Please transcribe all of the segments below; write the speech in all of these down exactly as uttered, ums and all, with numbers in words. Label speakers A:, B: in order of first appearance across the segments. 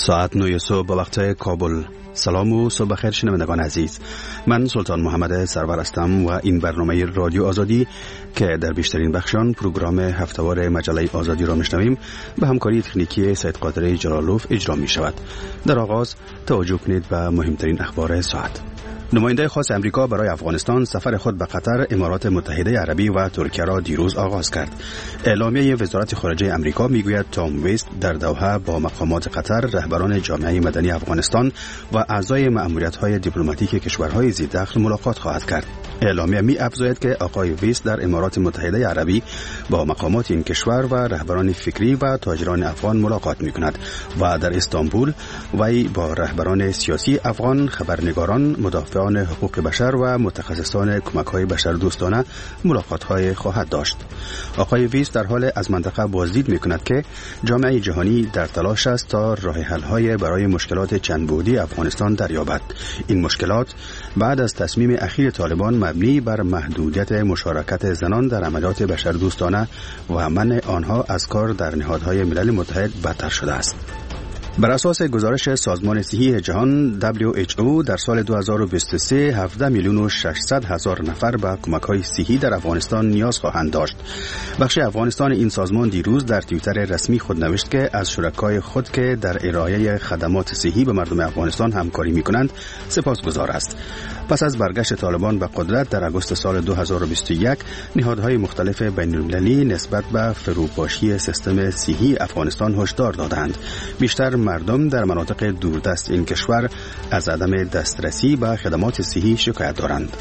A: ساعت نه صبح به وقت کابل. سلام و صبح بخیر شنوندگان عزیز. من سلطان محمد سرور هستم و این برنامه رادیو آزادی که در بیشترین بخشان پروگرام هفته‌وار مجله آزادی را میشنویم به همکاری تکنیکی سید قادر جلالوف اجرا می شود. در آغاز توجه کنید به مهمترین اخبار ساعت. نماینده خاص امریکا برای افغانستان سفر خود به قطر، امارات متحده عربی و ترکیه را دیروز آغاز کرد. اعلامیه وزارت خارجه امریکا میگوید تام ویست در دوحه با مقامات قطر، رهبران جامعه مدنی افغانستان و اعضای مأموریت‌های دیپلماتیک کشورهای ذی‌دخل ملاقات خواهد کرد. اعلامیه می افزاید که آقای ویست در امارات متحده عربی با مقامات این کشور و رهبران فکری و تاجران افغان ملاقات می کند و در استانبول وی با رهبران سیاسی افغان، خبرنگاران، مدافعان حقوق بشر و متخصصان کمک‌های بشردوستانه ملاقات‌های خواهد داشت. آقای ویست در حال از منطقه بازدید می کند که جامعه جهانی در تلاش است تا راه حل‌های برای مشکلات چند بعدی افغانستان دریابد. این مشکلات بعد از تصمیم اخیر طالبان مبنی بر محدودیت مشارکت زنان در عملیات بشردوستانه و منع آنها از کار در نهادهای ملل متحد بدتر شده است. بر اساس گزارش سازمان صحی جهان دبلیو اچ او در سال دو هزار و بیست و سه هفده میلیون و ششصد هزار نفر به کمک‌های صحی در افغانستان نیاز خواهند داشت. بخش افغانستان این سازمان دیروز در توییتر رسمی خود نوشت که از شرکای خود که در ارائه خدمات صحی به مردم افغانستان همکاری می‌کنند سپاسگزار است. پس از برگشت طالبان به قدرت در آگوست سال دو هزار و بیست و یک، نهادهای مختلف بین‌المللی نسبت به فروپاشی سیستم صحی افغانستان هشدار دادند. بیشتر مردم در مناطق دوردست این کشور از عدم دسترسی به خدمات صحی شکایت دارند.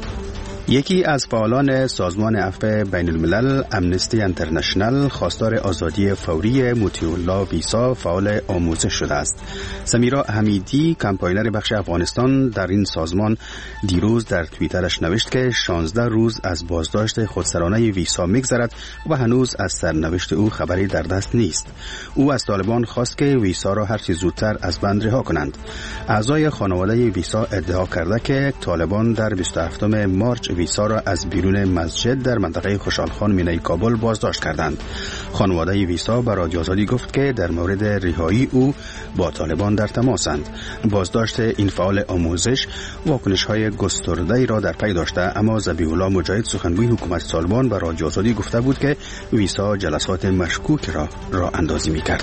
A: یکی از فعالان سازمان عفو بین الملل امنستی انترنشنل خواستار آزادی فوری مطیع الله ویسا فعال آموزش شده است. سمیرا حمیدی کمپاینر بخش افغانستان در این سازمان دیروز در توییترش نوشت که شانزده روز از بازداشت خودسرانه ویسا میگذرد و هنوز از سرنوشت او خبری در دست نیست. او از طالبان خواست که ویسا را هر چه زودتر از بند رها کنند. اعضای خانواده ویسا ادعا کرده که طالبان در بیست و هفتم مارچ ویسا را از بیرون مسجد در منطقه خوشحالخان مینای کابل بازداشت کردند. خانواده ویسا به رادیو آزادی گفت که در مورد رهایی او با طالبان در تماسند. بازداشت این فعال آموزش واکنش‌های گسترده‌ای را در پی داشته، اما ذبیح الله مجاهد سخنگوی حکومت طالبان به رادیو آزادی گفته بود که ویسا جلسات مشکوک را راه اندازی می‌کرد.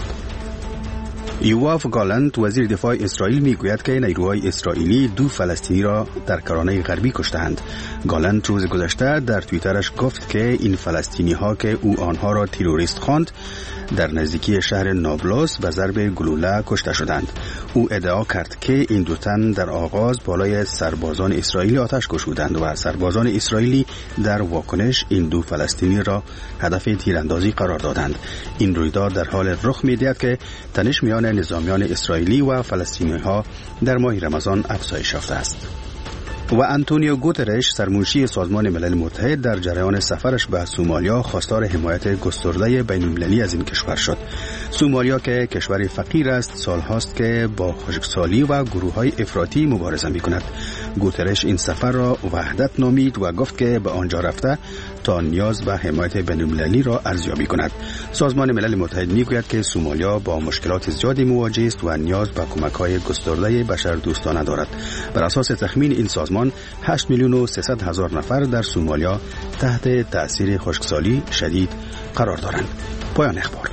A: یواف گالنت وزیر دفاع اسرائیل میگوید که نیروهای اسرائیلی دو فلسطینی را در کرانه غربی کشتند. گالنت روز گذشته در توییترش گفت که این فلسطینی ها که او آنها را تروریست خواند در نزدیکی شهر نابلس به ضرب گلوله کشته شدند. او ادعا کرد که این دو تن در آغاز بالای سربازان اسرائیلی آتش گشودند و سربازان اسرائیلی در واکنش این دو فلسطینی را هدف تیراندازی قرار دادند. این رویداد در حال رخ می‌دهد که تنش میان نظامیان اسرائیلی و فلسطینی ها در ماه رمضان افزایش یافته است. و آنتونیو گوترش سرمنشی سازمان ملل متحد در جریان سفرش به سومالیا خواستار حمایت گسترده بین‌المللی از این کشور شد. سومالیا که کشوری فقیر است سالهاست که با خشکسالی و گروه‌های افراطی مبارزه می‌کند. گوترش این سفر را وحدت نامید و گفت که به آنجا رفته تا نیاز به حمایت بین‌المللی را ارزیابی کند. سازمان ملل متحد میگوید که سومالیا با مشکلات زیادی مواجه است و نیاز به کمک‌های گسترده بشردوستانه دارد. بر اساس تخمین این سازمان هشت میلیون و سیصد هزار نفر در سومالیا تحت تأثیر خشکسالی شدید قرار دارند. پایان اخبار.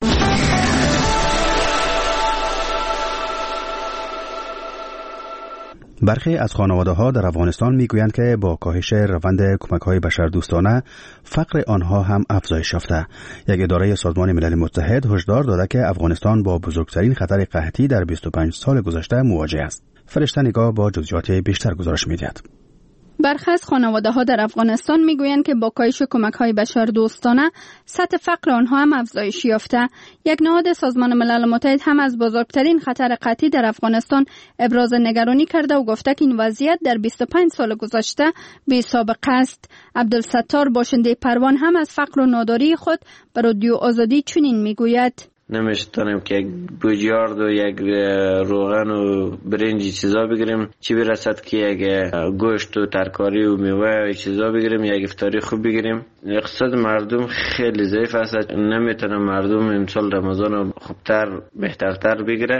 A: برخی از خانواده‌ها در افغانستان میگویند که با کاهش روند کمک‌های بشردوستانه فقر آنها هم افزایش یافته. یک اداره سازمان ملل متحد هشدار داده که افغانستان با بزرگترین خطر قحطی در بیست و پنج سال گذشته مواجه است. فرشته نگاه با جزئیات بیشتر گزارش می‌دهد.
B: برخی از خانواده‌ها در افغانستان میگویند که با کاهش کمک‌های بشردوستانه سطح فقر آنها هم افزایش یافته. یک نهاد سازمان ملل متحد هم از بزرگترین خطر قحطی در افغانستان ابراز نگرانی کرده و گفته که این وضعیت در بیست و پنج سال گذشته بی سابقه است. عبدالستار باشنده پروان هم از فقر و ناداری خود به رادیو آزادی چنین میگوید:
C: نمی‌تونیم که یک بوجیارد و یک روغن و برنج چیزا بگیریم، چی برسد که یک گوشت و ترکاری و میوه و چیزا بگیریم، یک افطاری خوب بگیریم. اقتصاد مردم خیلی ضعیف است، نمیتونه مردم امسال رمضان خوبتر بهترتر بگیره.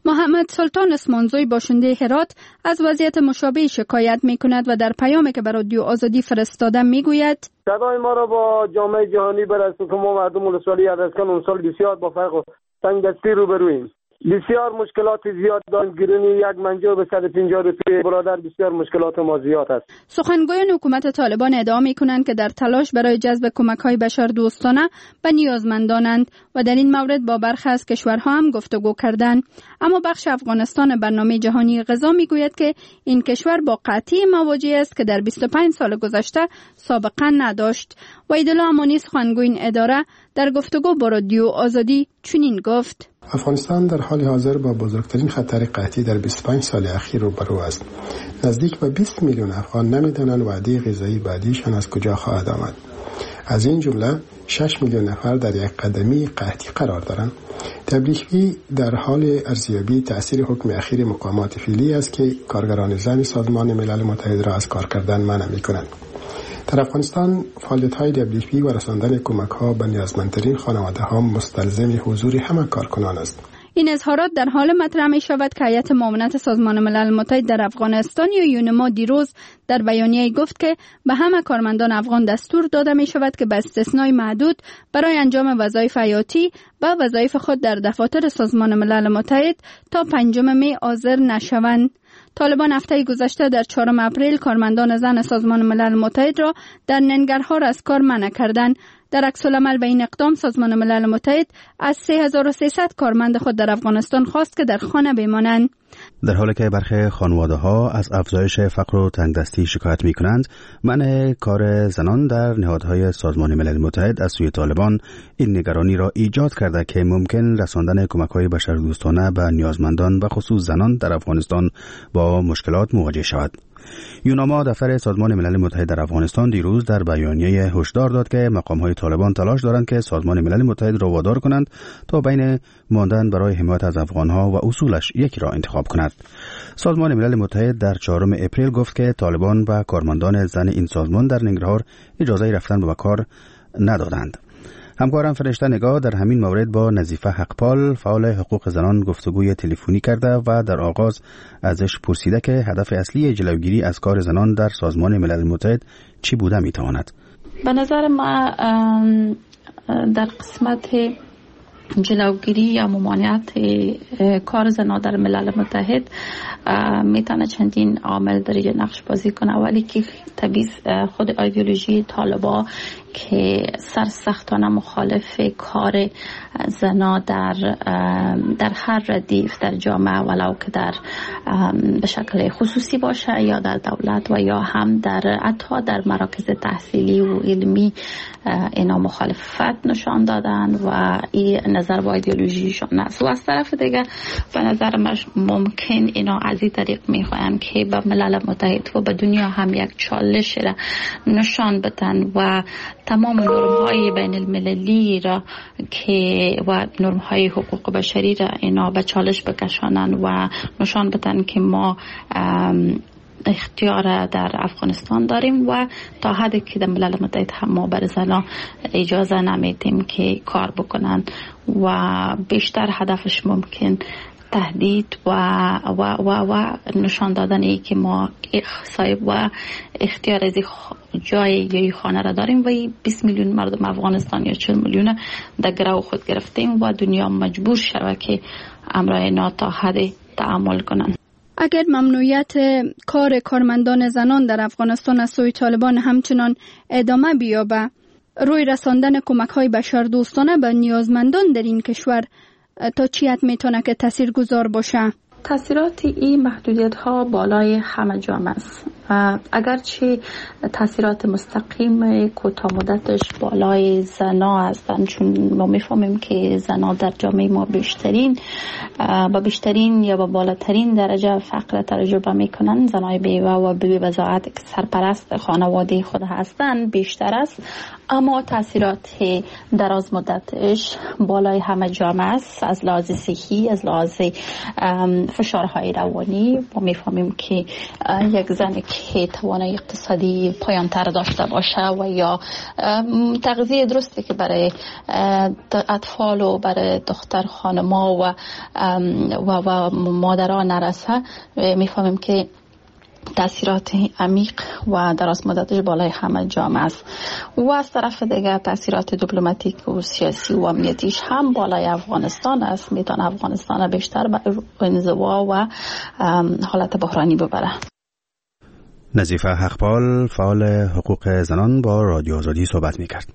B: محمد سلطان اسمانزوی باشنده هرات از وضعیت مشابه شکایت می کند و در پیامی که به رادیو آزادی فرستاده می گوید
D: صدای ما را با جامعه جهانی برسون که ما مردم ولسوالی ادرسکن اون سال بسیار با فرق و تنگدستی روبرویم. بسیار مشکلات زیاد داریم. گرونی یک منجو به صد و پنجاه روپیه برادر، بسیار مشکلات ما زیاد است.
B: سخنگویان حکومت طالبان ادعا می‌کنند که در تلاش برای جذب کمک‌های بشردوستانه به نیازمندانند و در این مورد با برخی از کشورها هم گفتگو کردند. اما بخش افغانستان برنامه جهانی غذا می‌گوید که این کشور با قحطی مواجه است که در بیست و پنج سال گذشته سابقه نداشت. وحیدالله امانی سخنگوی این اداره در گفتگو با رادیو آزادی چنین گفت:
E: افغانستان در حال حاضر با بزرگترین خطر قحطی در بیست و پنج سال اخیر روبرو است. نزدیک به بیست میلیون افغان نمیدانند وعده غذایی بعدیشان از کجا خواهد آمد. از این جمله شش میلیون نفر در یک قدمی قحطی قرار دارند. دبلیو پی در حال ارزیابی تأثیر حکم اخیر مقامات فعلی است که کارگران زن سازمان ملل متحد را از کار کردن منع می‌کنند. در افغانستان فعالیت‌های دبلیو پی و رساندن کمک‌ها به نیازمندترین خانواده‌ها مستلزم حضور همه کارکنان است.
B: این اظهارات در حال مطرح می شود که هیئت معاونت سازمان ملل متحد در افغانستان یا یونما دیروز در بیانیه گفت که به همه کارمندان افغان دستور داده می شود که به استثنای محدود برای انجام وظایف حیاتی به وظایف خود در دفاتر سازمان ملل متحد تا پنجم می حاضر نشوند. طالبان هفته گذشته در چهارم اپریل کارمندان زن سازمان ملل متحد را در ننگرهار از کار منع کردند. در عکس العمل به این اقدام سازمان ملل متحد از سه هزار و سیصد کارمند خود در افغانستان خواست که در خانه بمانند.
A: در حالی که برخی خانواده‌ها از افزایش فقر و تنگدستی شکایت می‌کنند، منع کار زنان در نهادهای سازمان ملل متحد از سوی طالبان این نگرانی را ایجاد کرده که ممکن رساندن کمک‌های بشردوستانه به نیازمندان و خصوص زنان در افغانستان با مشکلات مواجه شود. یوناما دفتر سازمان ملل متحد در افغانستان دیروز در بیانیه هشدار داد که مقام‌های طالبان تلاش دارند که سازمان ملل متحد را وادار کنند تا بین ماندن برای حمایت از افغان‌ها و اصولش یکی را انتخاب کند. سازمان ملل متحد در چهارم اپریل گفت که طالبان و کارمندان زن این سازمان در ننگرهار اجازه رفتن به کار ندادند. همکارم فرشته نگاه در همین مورد با نظیفه حقپال فعال حقوق زنان گفتگوی تلفنی کرده و در آغاز ازش پرسیده که هدف اصلی جلوگیری از کار زنان در سازمان ملل متحد چی بوده میتواند؟
F: به نظر ما در قسمت جلوگیری یا ممانعت کار زنان در ملل متحد میتونه چندین عامل در نقش بازی کنه. اولی که طبیعی خود ایدئولوژی طالبان که سرسختانه مخالف کار زنا در در هر ردیف در جامعه، ولو که در به شکل خصوصی باشه یا در دولت و یا هم در حتی در مراکز تحصیلی و علمی، اینا مخالفت نشان دادن و این نظر و ایدئولوژیشون است. و از طرف دیگه به نظر من ممکن اینا از این طریق میخواین که به ملل متحد و به دنیا هم یک چالش را نشان بدن و تمام نرم‌های بین المللی را که و نرم‌های حقوق بشری را اینا به چالش بکشانن و نشان بدن که ما اختیار در افغانستان داریم و تا حدی که در ملل متحد هم ما بر زنان اجازه نمیدیم که کار بکنن و بیشتر هدفش ممکن تهدید و و و و نشان دادن ای که ما صاحب و اختیار از جای یا خانه را داریم و بیست میلیون مردم افغانستان یا چهل میلیون در گرو خود گرفتیم و دنیا مجبور شود که امرای نا تا حد تعامل کنند.
B: اگر ممنوعیت کار کارمندان زنان در افغانستان از سوی طالبان همچنان ادامه بیابد، روی رساندن کمک‌های بشردوستانه به نیازمندان در این کشور تا چی حد میتونه که تاثیرگذار باشه؟
F: تاثیرات این محدودیت ها بالای همه جامعه است. اگرچه تاثیرات مستقیم کوتاه مدتش بالای زنا هستند، چون ما میفهمیم که زنا در جامعه ما بیشترین با بیشترین یا با بالاترین درجه فقر تجربه میکنن. زنای بیوه و بی وضاحت که سرپرست خانواده خود هستند بیشتر است، اما تاثیرات دراز مدتش بالای همه جامعه است، از لحاظ صحی، از لحاظ فشارهای روانی. ما میفهمیم که یک زنی که توانایی اقتصادی پایانتر داشته باشه و یا تغذیه درستی که برای اطفال و برای دختر خانما و و, و مادران نرسه، میفهمیم که تاثیرات عمیق و دراز مدتش بالای همه جامعه است. و از طرف دیگه تاثیرات دیپلماتیک و سیاسی و امنیتیش هم بالای افغانستان است. میتونه افغانستان بیشتر به انزوا و حالت بحرانی ببره.
A: نظیفه حقپال، فعال حقوق زنان، با رادیو آزادی صحبت میکرد.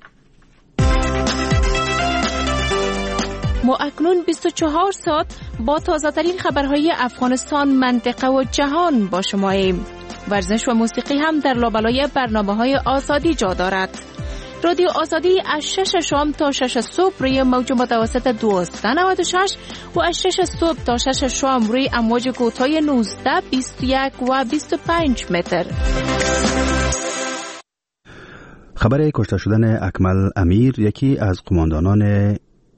G: ما اکنون بیست و چهار ساعت با تازه ترین خبرهای افغانستان، منطقه و جهان با شماییم. ورزش و موسیقی هم در لابلای برنامه‌های آزادی جا دارد. رادیو آزادی از شش شام تا شش صبح روی موج متوسط دویست و نود و شش و از شش صبح تا شش شام روی امواج کوتاه نوزده، بیست و یک و بیست و پنج متر.
A: خبر کشته شدن اکمل امیر، یکی از قماندانان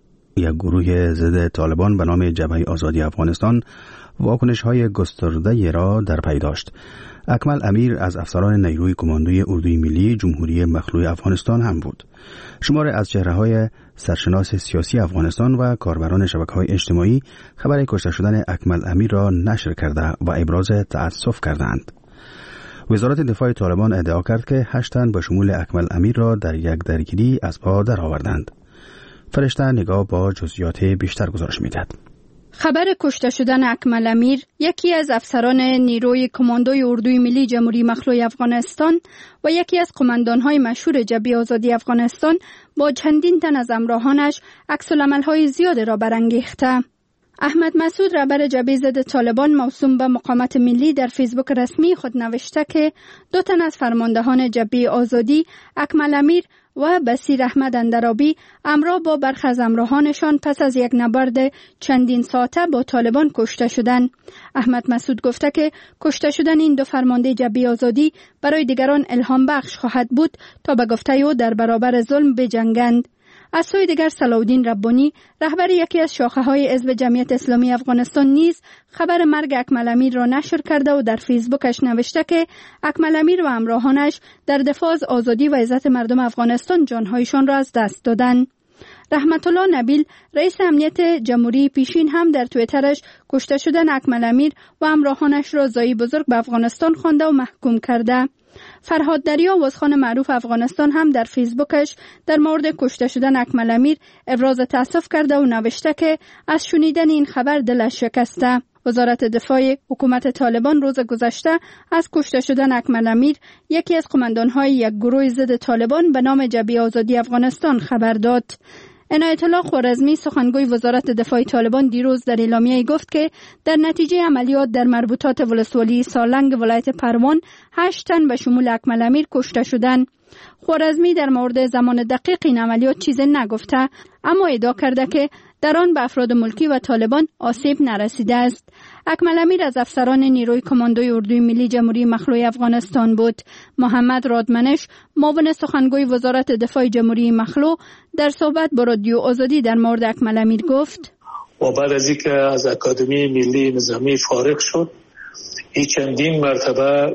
A: یک گروه ضد طالبان به نام جبهه آزادی افغانستان، واکنش‌های گسترده را در پی داشت. اکمل امیر از افسران نیروی کماندوی اردوی ملی جمهوری مخلوع افغانستان هم بود. شمار از چهره‌های سرشناس سیاسی افغانستان و کاربران شبکه‌های اجتماعی خبر کشته شدن اکمل امیر را نشر کرده و ابراز تأسف کردند. وزارت دفاع طالبان ادعا کرد که هشت تن به شمول اکمل امیر را در یک درگیری از پا درآوردند. فرشته نگاه با جزئیات بیشتر گزارش می‌دهد.
B: خبر کشته شدن اکمل امیر، یکی از افسران نیروی کماندوی اردوی ملی جمهوری مخلوع افغانستان و یکی از قماندان‌های مشهور جبهه آزادی افغانستان، با چندین تن از همراهانش عکس‌العمل‌های زیاد را برانگیخته. احمد مسعود، رهبر جبهه ضد طالبان موسوم به مقاومت ملی، در فیسبوک رسمی خود نوشته که دو تن از فرماندهان جبهه آزادی، اکمل امیر و بصیر احمد اندرابی، همراه با برخی از همراهانشان پس از یک نبرد چندین ساعته با طالبان کشته شدند. احمد مسعود گفته که کشته شدن این دو فرمانده جبهه آزادی برای دیگران الهام بخش خواهد بود تا به گفته او در برابر ظلم بجنگند. از سوی دیگر صلاح‌الدین ربانی، رهبر یکی از شاخه‌های حزب جمعیت اسلامی افغانستان، نیز خبر مرگ اکمل امیر را نشر کرده و در فیسبوکش نوشته که اکمل امیر و همراهانش در دفاع از آزادی و عزت مردم افغانستان جانهایشان را از دست دادند. رحمت الله نبیل، رئیس امنیت جمهوری پیشین، هم در توییترش کشته شدن اکمل امیر و همراهانش را زایی بزرگ به افغانستان خوانده و محکوم کرده. فرهاد دریا، وزخان معروف افغانستان، هم در فیسبوکش در مورد کشته شدن اکمل امیر ابراز تأسف کرده و نوشته که از شنیدن این خبر دلش شکسته. وزارت دفاع حکومت طالبان روز گذشته از کشته شدن اکمل امیر، یکی از قماندان‌های یک گروه ضد طالبان به نام جبهه آزادی افغانستان، خبر داد. عنایت الله خوارزمی، سخنگوی وزارت دفاع طالبان، دیروز در اعلامیه گفت که در نتیجه عملیات در مربوطات ولسوالی سالنگ ولایت پروان، هشت تن به شمول اکمل امیر کشته شدند. خوارزمی در مورد زمان دقیق این عملیات چیزی نگفته، اما ادعا کرده که در آن به افراد ملکی و طالبان آسیب نرسیده است. اکمل امیر از افسران نیروی کماندوی اردوی ملی جمهوری مخلوع افغانستان بود. محمد رادمنش، معاون سخنگوی وزارت دفاع جمهوری مخلوع، در صحبت با رادیو آزادی در مورد اکمل امیر گفت:
H: و بعد از اینکه از اکادمی ملی نظامی فارغ شد، این چندین مرتبه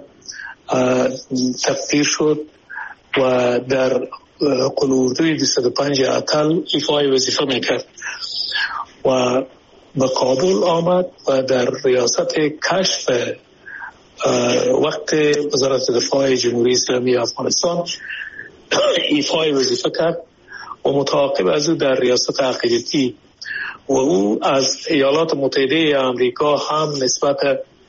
H: تقدیر شد و در قل اردوی دویست و پنج اتل ایفای وظیفه میکرد و به کابل آمد و در ریاست کشف وقت وزارت دفاع جمهوری اسلامی افغانستان ایفای وظیفه کرد و متعاقب از او در ریاست عقیدتی و او از ایالات متحده آمریکا هم نسبت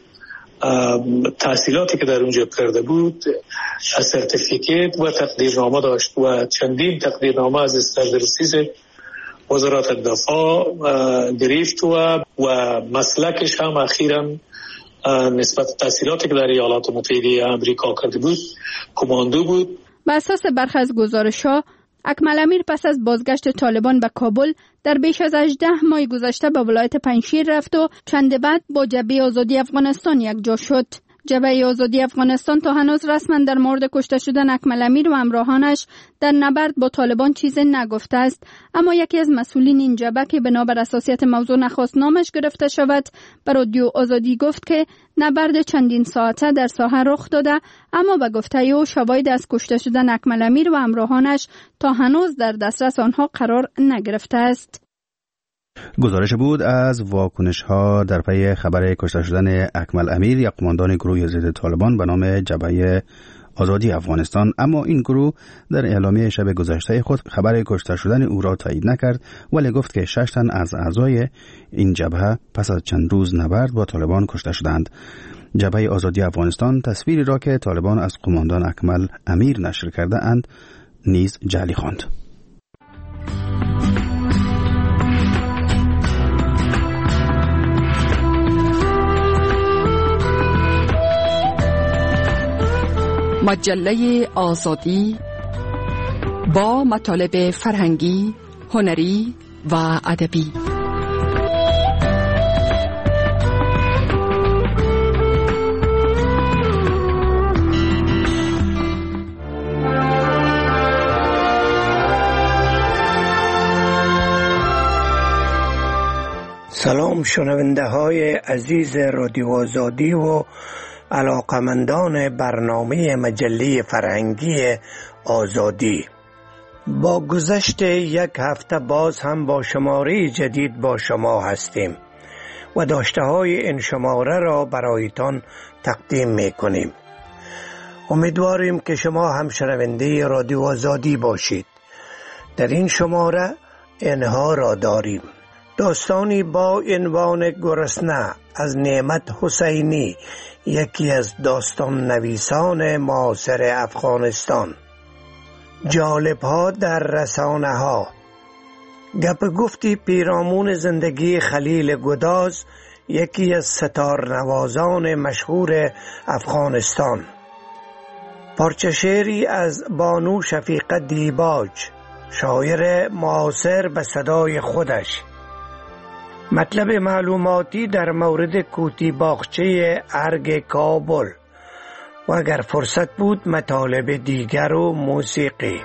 H: تحصیلاتی که در اونجا کرده بود سرتیفیکیت و تقدیرنامه داشت و چندین تقدیرنامه از استانداردیز وزارت دفاع گرفت و و مسلکش هم اخیراً نسبت تحصیلاتی که در ایالات متحده آمریکا کرده بود کماندو بود.
B: بر اساس برخی از گزارش‌ها، اکمل امیر پس از بازگشت طالبان به کابل در بیش از هجده ماه گذشته به ولایت پنجشیر رفت و چند بعد با جبهه آزادی افغانستان یک جا شد. جبهه آزادی افغانستان تا هنوز رسما در مورد کشته شدن اکمل امیر و همراهانش در نبرد با طالبان چیزی نگفته است، اما یکی از مسئولین این جبهه که بنابر اساسیت موضوع نخواست نامش گرفته شود به رادیو آزادی گفت که نبرد چندین ساعته در ساحه رخ داده، اما به گفته او شواهد از کشته شدن اکمل امیر و همراهانش تا هنوز در دسترس آنها قرار نگرفته است.
A: گزارش بود از واکنش ها در پی خبر کشته شدن اکمل امیر، یک قماندان گروه ضد طالبان به نام جبهه آزادی افغانستان. اما این گروه در اعلامیه شب گذشته خود خبر کشته شدن او را تایید نکرد، ولی گفت که شش تن از اعضای این جبهه پس از چند روز نبرد با طالبان کشته شدند. جبهه آزادی افغانستان تصویری را که طالبان از قماندان اکمل امیر نشر کرده اند نیز جعلی خواند.
I: مجله آزادی با مطالب فرهنگی، هنری و ادبی.
J: سلام شنونده های عزیز رادیو آزادی و علاقمندان برنامه مجله فرهنگی آزادی. با گذشت یک هفته باز هم با شماره جدید با شما هستیم و داشته های این شماره را برایتان تقدیم می کنیم. امیدواریم که شما هم شنونده رادیو آزادی باشید. در این شماره اینها را داریم: داستانی با عنوان گرسنه از نعمت حسینی، یکی از داستان نویسان معاصر افغانستان. جالب ها در رسانه ها، گپ گفتی پیرامون زندگی خلیل گداز، یکی از ستار نوازان مشهور افغانستان. پارچه شعری از بانو شفیقه دیباج، شاعر معاصر به صدای خودش. مطلب معلوماتی در مورد کوتی باغچه ارگ کابل و اگر فرصت بود مطالب دیگر و موسیقی.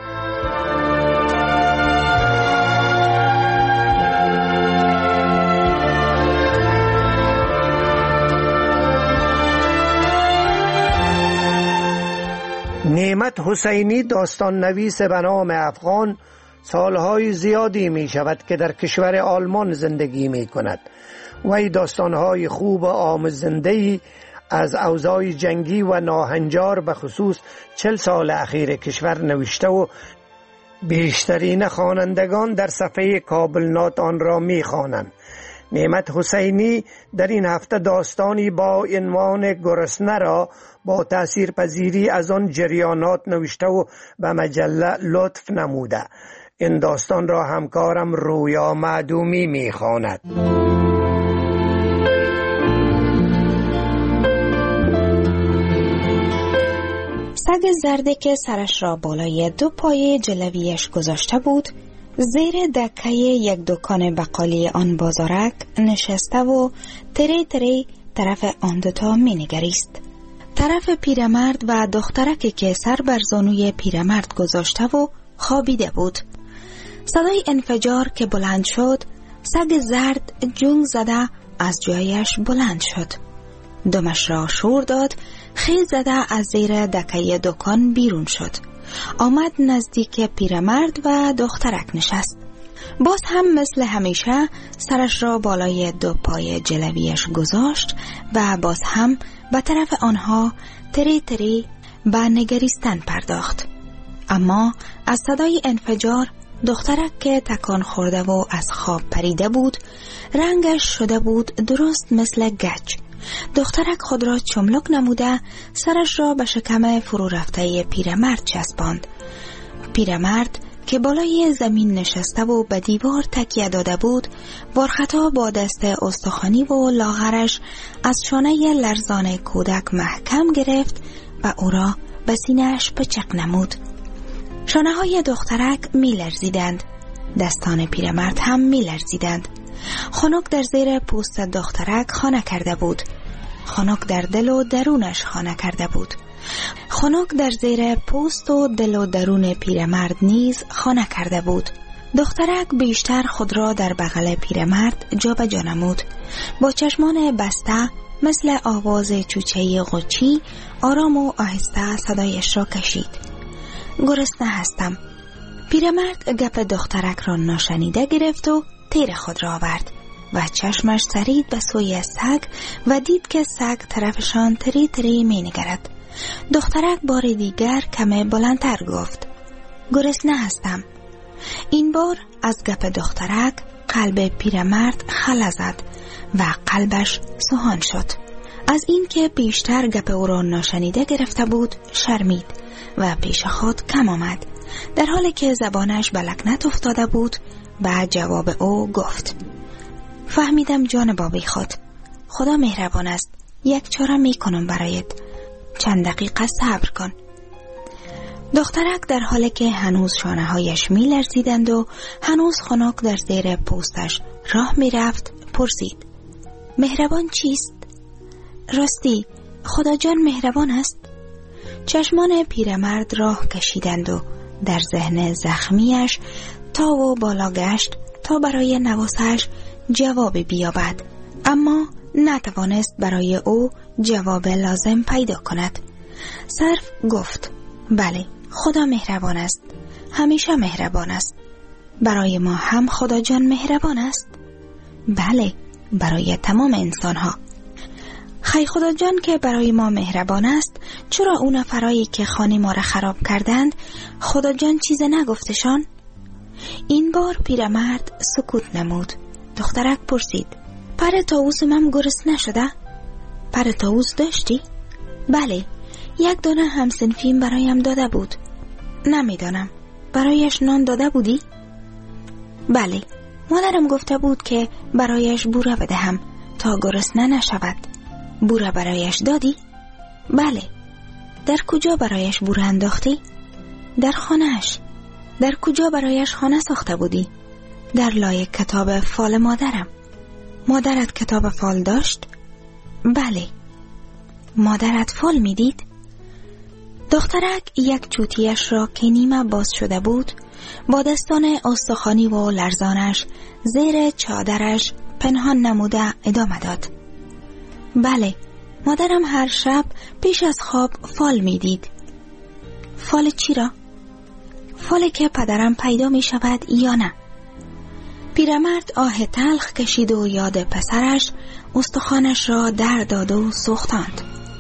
J: نعمت حسینی داستان نویس به نام افغان سالهای زیادی می شود که در کشور آلمان زندگی می کند. وی داستانهای خوب و آموزنده‌ای از اوضاع جنگی و ناهنجار به خصوص چل سال اخیر کشور نوشته و بیشترین خوانندگان در صفحه کابل نات آن را می خوانند. نعمت حسینی در این هفته داستانی با عنوان گرسنه را با تاثیرپذیری از آن جریانات نوشته و به مجله لطف نموده. این داستان را همکارم رویا معدومی می خواند.
K: سگ زرده که سرش را بالای دو پای جلویش گذاشته بود، زیر دکه یک دکان بقالی آن بازارک نشسته و تری تری طرف آن دوتا می نگریست. طرف پیرمرد و دخترکی که سر بر زانوی پیرمرد گذاشته و خوابیده بود. صدای انفجار که بلند شد، سگ زرد جنگ زده از جایش بلند شد. دمش را شور داد، خیز زده از زیر دکه دکان بیرون شد. آمد نزدیک پیرمرد و دخترک نشست. باز هم مثل همیشه سرش را بالای دو پای جلویش گذاشت و باز هم به طرف آنها تری تری به نگریستن پرداخت. اما از صدای انفجار دخترک که تکان خورده و از خواب پریده بود، رنگش شده بود درست مثل گچ. دخترک خود را چملک نموده سرش را به شکم فرو رفته پیرمرد چسباند. پیرمرد که بالای زمین نشسته و به دیوار تکیه داده بود، وارخطا با دست استخوانی و لاغرش از شانه لرزان کودک محکم گرفت و او را به سینه‌اش پچق نمود. شانه های دخترک می لرزیدند، دستان پیرمرد هم می لرزیدند. خنک در زیر پوست دخترک خانه کرده بود. خنک در دل و درونش خانه کرده بود. خنک در زیر پوست و دل و درون پیرمرد نیز خانه کرده بود. دخترک بیشتر خود را در بغل پیرمرد جا به جا نمود. با چشمان بسته مثل آواز چوچه غچی آرام و آهسته صدایش را کشید. گرسنه هستم. پیرمرد گپ دخترک را ناشنیده گرفت و تیر خود را آورد و چشمش سرید به سوی سگ و دید که سگ طرفشان تری تری می نگرد. دخترک بار دیگر کم بلندتر گفت گرسنه هستم. این بار از گپ دخترک قلب پیرمرد خل زد و قلبش سوهان شد. از این که بیشتر گپ او را ناشنیده گرفته بود شرمید و پیش خود کم آمد. در حالی که زبانش به لکنت افتاده بود بعد جواب او گفت فهمیدم جان بابی خود، خدا مهربان است، یک چاره می کنم برایت، چند دقیقه صبر کن. دخترک در حالی که هنوز شانه هایش می لرزیدند و هنوز خنک در زیر پوستش راه می رفت پرسید مهربان چیست؟ راستی خدا جان مهربان است؟ چشمان پیرمرد راه کشیدند و در ذهن زخمیش تا و بالا گشت تا برای نواسش جواب بیابد، اما نتوانست برای او جواب لازم پیدا کند. صرف گفت بله خدا مهربان است، همیشه مهربان است. برای ما هم خدا جان مهربان است؟ بله، برای تمام انسان ها. خی خدا جان که برای ما مهربان است، چرا اون نفرایی که خانه ما را خراب کردند خدا جان چیز نگفتشان؟ این بار پیرمرد سکوت نمود. دخترک پرسید پر طاووس من گرسنه نشده؟ پر طاووس داشتی؟ بله، یک دانه همسنفیم برایم داده بود. نمیدانم برایش نان داده بودی؟ بله، مادرم گفته بود که برایش بوره بدهم تا گرسنه نشود. بوره برایش دادی؟ بله. در کجا برایش بوره انداختی؟ در خانهش. در کجا برایش خانه ساخته بودی؟ در لای کتاب فال مادرم. مادرت کتاب فال داشت؟ بله. مادرت فال میدید؟ دخترک یک چوتیش را که نیمه باز شده بود با دستان استخوانی و لرزانش زیر چادرش پنهان نموده ادامه داد. بله، مادرم هر شب پیش از خواب فال میدید. فال چی را؟ فالی که پدرم پیدا می شود یا نه؟ پیرمرد آه تلخ کشید و یاد پسرش استخوانش را در داد و سوختاند.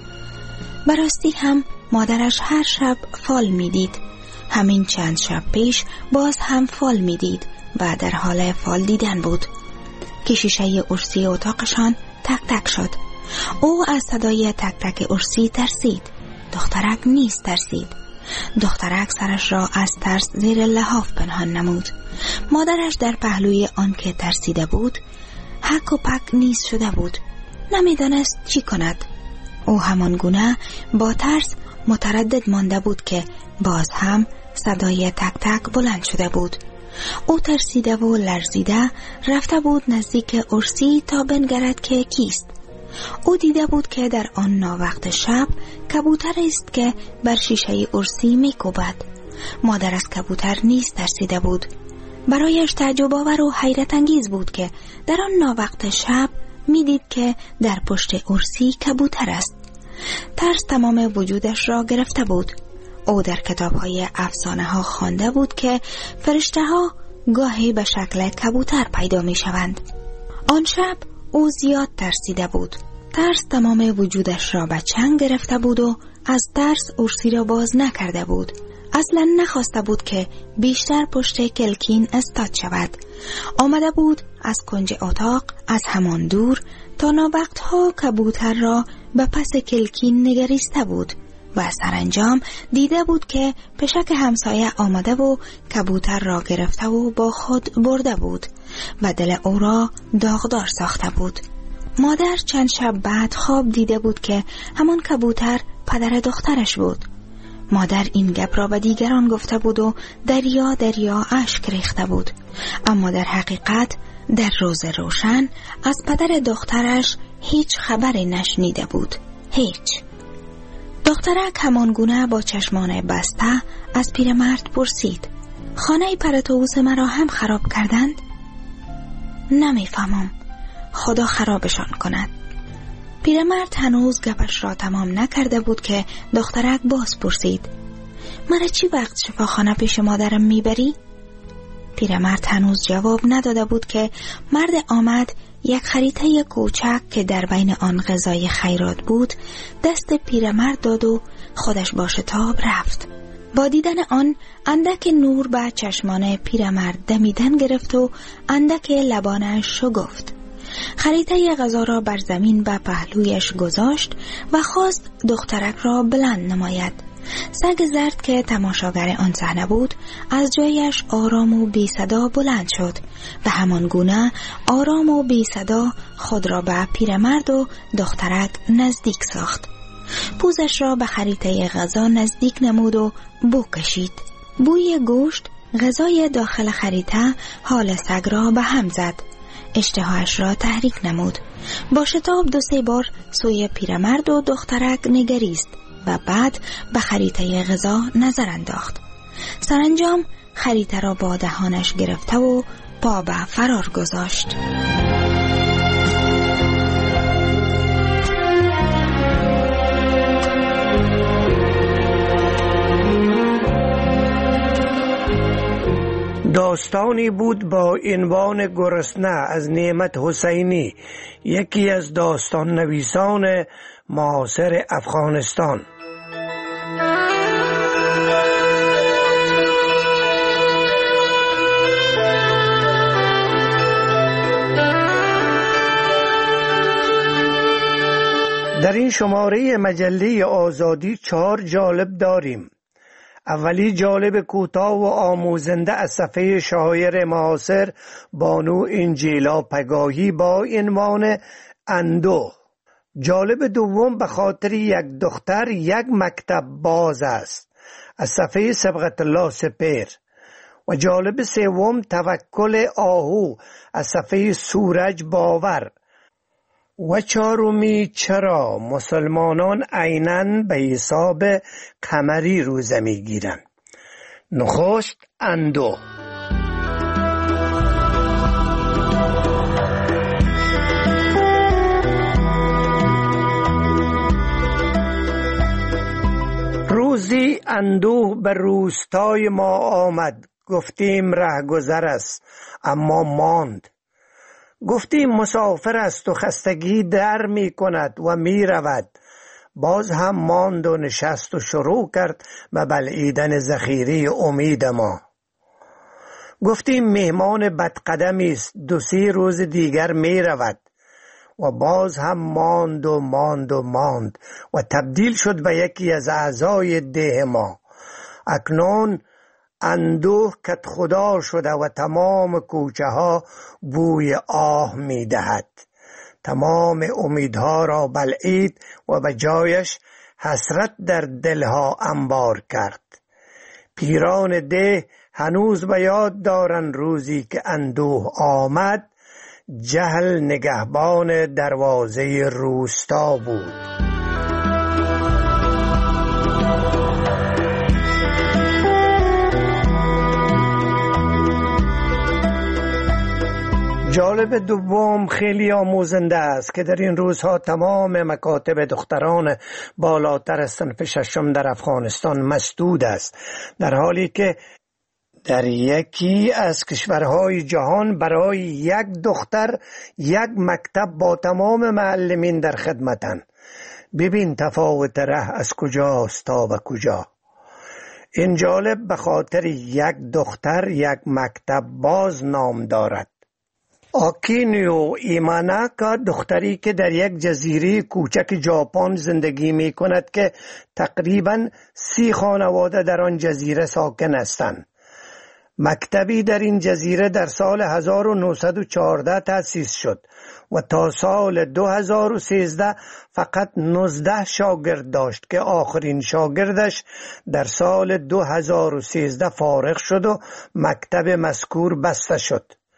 K: براستی هم مادرش هر شب فال می دید. همین چند شب پیش باز هم فال می دید و در حال فال دیدن بود که شیشه ارسی اتاقشان تک تک شد. او از صدای تک تک ارسی ترسید. دخترک نیز ترسید. دخترک سرش را از ترس زیر لحاف پنهان نمود. مادرش در پهلوی آن که ترسیده بود حک و پک نیز شده بود. نمیدانست چی کند. او همان گونه با ترس متردد مانده بود که باز هم صدای تک تک بلند شده بود. او ترسیده و لرزیده رفته بود نزدیک ارسی تا بنگرد که کیست. او دیده بود که در آن ناوقت شب کبوتر است که بر شیشه ارسی می کوبد. مادر از کبوتر نیز ترسیده بود. برایش تعجب آور و حیرت انگیز بود که در آن ناوقت شب می دید که در پشت ارسی کبوتر است. ترس تمام وجودش را گرفته بود. او در کتاب‌های افسانه ها خوانده بود که فرشته ها گاهی به شکل کبوتر پیدا می شوند. آن شب او زیاد ترسیده بود. ترس تمام وجودش را به چنگ گرفته بود و از ترس ارسی را باز نکرده بود. اصلا نخواسته بود که بیشتر پشت کلکین استاد شود. آمده بود از کنج اتاق از همان دور تا ناوقتها کبوتر را به پس کلکین نگریسته بود و سرانجام دیده بود که پشک همسایه آمده و کبوتر را گرفته و با خود برده بود و دل او را داغدار ساخته بود. مادر چند شب بعد خواب دیده بود که همان کبوتر پدر دخترش بود. مادر این گپ را به دیگران گفته بود و دریا دریا اشک ریخته بود، اما در حقیقت در روز روشن از پدر دخترش هیچ خبری نشنیده بود. هیچ. دخترک همانگونه با چشمان بسته از پیرمرد پرسید: خانه پرتوس مرا هم خراب کردند؟ نمیفهمم. خدا خرابشان کند. پیرمرد هنوز گپش را تمام نکرده بود که دخترک باز پرسید: مرا چی وقت شفاخانه پیش مادرم میبری؟ پیرمرد هنوز جواب نداده بود که مرد آمد یک خریطه کوچک که در بین آن غذای خیرات بود دست پیرمرد داد و خودش با شتاب رفت. با دیدن آن اندک نور به چشمان پیرمرد دمیدن گرفت و اندک لبانش شگفت. خریطه غذا را بر زمین به پهلویش گذاشت و خواست دخترک را بلند نماید. سگ زرد که تماشاگر آن صحنه بود از جایش آرام و بی صدا بلند شد و همان گونه آرام و بی صدا خود را به پیرمرد و دخترک نزدیک ساخت. پوزش را به خریطه غذا نزدیک نمود و بو کشید. بوی گوشت غذای داخل خریطه حال سگ را به هم زد. اشتهایش را تحریک نمود. با شتاب دو سه بار سوی پیرمرد و دخترک نگریست و بعد به خریطه غذا نظر انداخت. سرانجام خریطه را با دهانش گرفته و پا به فرار گذاشت.
J: داستانی بود با عنوان گرسنه از نعمت حسینی، یکی از داستان نویسان معاصر افغانستان. در این شماره مجله آزادی چهار جالب داریم. اولی جالب کوتاه و آموزنده از صفحه شاعر معاصر بانو انجیلا پگاهی با عنوان اندوه. جالب دوم به خاطر یک دختر یک مکتب باز است از صفحه صبغت الله سپر. و جالب سوم توکل آهو از صفحه سورج باور. و چهارمی چرا مسلمانان عیناً به حساب قمری روزه میگیرند. نخست اندوه. روزی اندوه به روستای ما آمد. گفتیم رهگذر است اما ماند. گفتیم مسافر است و خستگی در می کند و می رود. باز هم ماند و نشست و شروع کرد به بلعیدن ذخیره امید ما. گفتیم مهمان بدقدمی است، دو سه روز دیگر می رود. و باز هم ماند و ماند و ماند و تبدیل شد به یکی از اعضای ده ما. اکنون اندوه کت خدا شده و تمام کوچه ها بوی آه می دهد. تمام امیدها را بلعید و به جایش حسرت در دلها انبار کرد. پیران ده هنوز به یاد دارن روزی که اندوه آمد. جهل نگهبان دروازه روستا بود. جالب دوم خیلی آموزنده است که در این روزها تمام مکاتب دختران بالاتر از صنف ششم در افغانستان مسدود است، در حالی که در یکی از کشورهای جهان برای یک دختر یک مکتب با تمام معلمین در خدمتند. ببین تفاوت ره از کجاست تا به کجا. این جالب به خاطر یک دختر یک مکتب باز نام دارد. آکینیو ایماناکا دختری که در یک جزیره کوچک ژاپن زندگی می کند که تقریباً سی خانواده در آن جزیره ساکن هستند. مکتبی در این جزیره در سال هزار و نهصد و چهارده تأسیس شد و تا سال دو هزار و سیزده فقط نوزده شاگرد داشت که آخرین شاگردش در سال دو هزار و سیزده فارغ شد و مکتب مذکور بسته شد.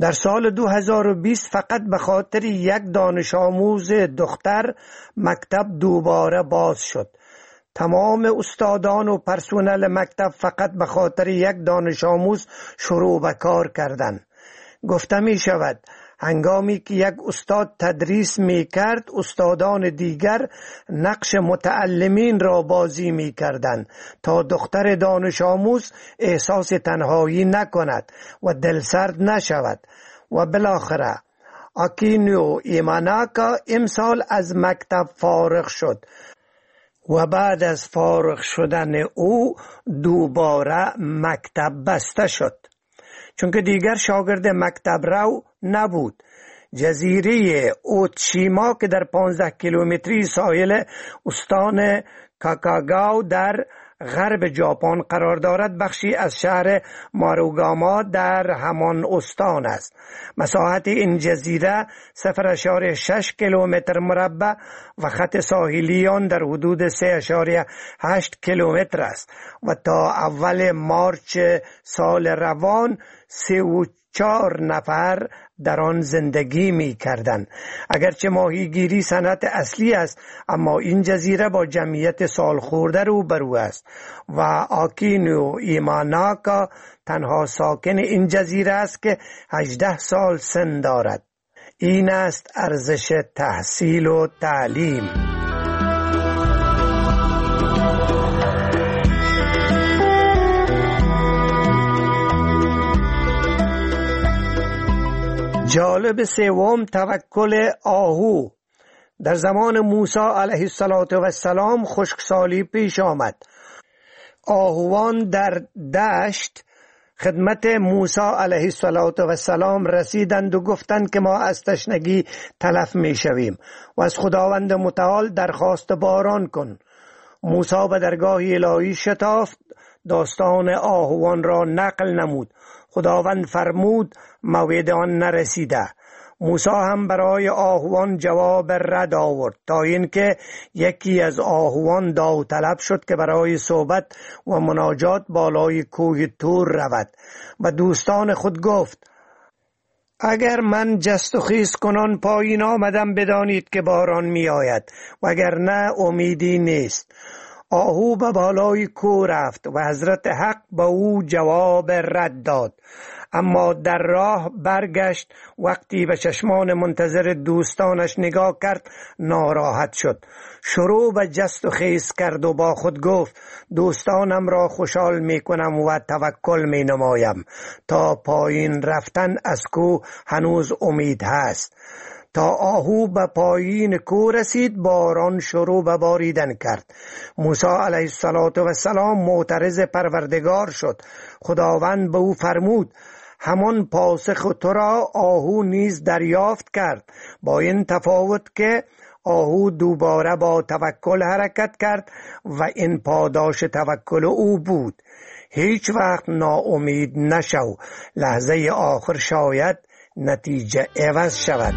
J: در سال دو هزار و بیست فقط به خاطر یک دانش آموز دختر مکتب دوباره باز شد. تمام استادان و پرسنل مکتب فقط به خاطر یک دانش آموز شروع به کار کردند. گفته می شود هنگامی که یک استاد تدریس می کرد، استادان دیگر نقش متعلمین را بازی می کردند تا دختر دانش آموز احساس تنهایی نکند و دلسرد نشود. و بالاخره آکینو ایماناکا امسال از مکتب فارغ شد و بعد از فارغ شدن او دوباره مکتب بسته شد، چون که دیگر شاگرد مکتب رو نبود. جزیره اوتشیما که در پانزده کیلومتری ساحل استان کاکاگاو در غرب ژاپن قرار دارد، بخشی از شهر ماروگاما در همان استان است. مساحت این جزیره صفر ممیز شش کیلومتر مربع و خط ساحلی آن در حدود سه ممیز هشت کیلومتر است و تا اول مارچ سال روان سی و چهار نفر در آن زندگی می کردند. اگرچه ماهیگیری صنعت اصلی است، اما این جزیره با جمعیت سالخورده روبرو است و آکینو ایماناکا تنها ساکن این جزیره است که هجده سال سن دارد. این است ارزش تحصیل و تعلیم. جالب سوم، توکل آهو. در زمان موسی علیه السلام خشکسالی پیش آمد. آهوان در دشت خدمت موسی علیه السلام رسیدند و گفتند که ما از تشنگی تلف می شویم و از خداوند متعال درخواست باران کن. موسی به درگاه الهی شتافت، داستان آهوان را نقل نمود. خداوند فرمود موعد آن نرسیده. موسی هم برای آهوان جواب رد آورد تا اینکه یکی از آهوان داوطلب شد که برای صحبت و مناجات بالای کوه طور رود و دوستان خود گفت اگر من جست و خیز کنان پایین آمدم بدانید که باران می آید و اگر نه امیدی نیست. آهو به بالای کوه رفت و حضرت حق به او جواب رد داد، اما در راه برگشت. وقتی به چشمان منتظر دوستانش نگاه کرد ناراحت شد. شروع به جست و خیز کرد و با خود گفت دوستانم را خوشحال می کنم و توکل می نمایم. تا پایین رفتن از کوه هنوز امید هست. تا آهو به پایین کوه رسید باران شروع به باریدن کرد. موسی علیه السلام معترض پروردگار شد. خداوند به او فرمود همان پاسخ تو را آهو نیز دریافت کرد، با این تفاوت که آهو دوباره با توکل حرکت کرد و این پاداش توکل او بود. هیچ وقت ناامید نشو، لحظه آخر شاید نتیجه عوض شود.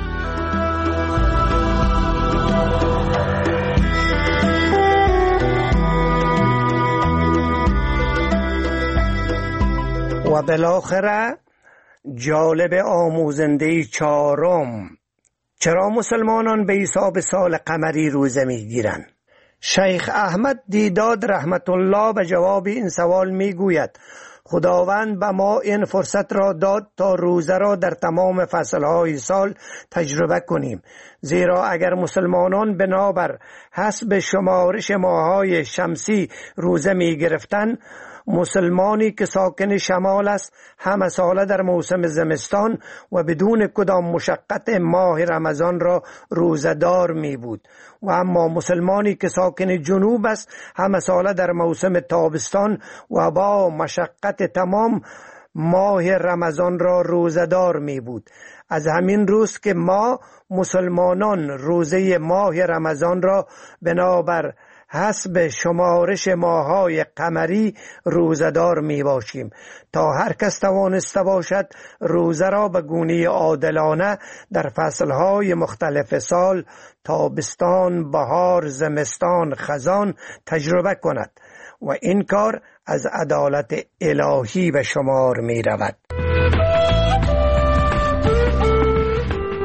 J: و بالاخره جالب آموزنده چهارم، چرا مسلمانان به حساب سال قمری روزه می گیرند؟ شیخ احمد دیداد رحمت الله به جواب این سوال می گوید خداوند به ما این فرصت را داد تا روزه را در تمام فصلهای سال تجربه کنیم، زیرا اگر مسلمانان بنابر حسب شمارش ماه‌های شمسی روزه می گرفتند، مسلمانی که ساکن شمال است همه ساله در موسم زمستان و بدون کدام مشقت ماه رمضان را روزدار می بود، و اما مسلمانی که ساکن جنوب است همه ساله در موسم تابستان و با مشقت تمام ماه رمضان را روزدار می بود. از همین روز که ما مسلمانان روزه ماه رمضان را بنابر حسب شمارش ماه‌های قمری روزدار می باشیم تا هر کس توانسته باشد روزه را به گونه عادلانه در فصلهای مختلف سال تابستان، بهار، زمستان، خزان تجربه کند و این کار از عدالت الهی به شمار می رود.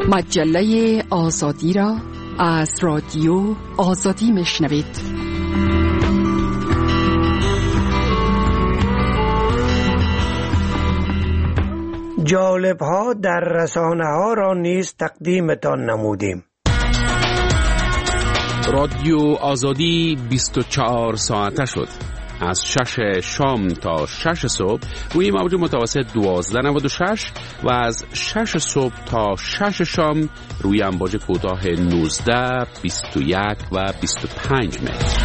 I: مجله آزادی را از رادیو آزادی میشنوید.
J: جالب ها در رسانه ها را نیز تقدیمتان نمودیم.
L: رادیو آزادی بیست و چهار ساعته شد. از شش شام تا شش صبح روی موج متوسط دوازده نود و شش و از شش صبح تا شش شام روی امواج کوتاه نوزده، بیست و یک و بیست و پنج متر.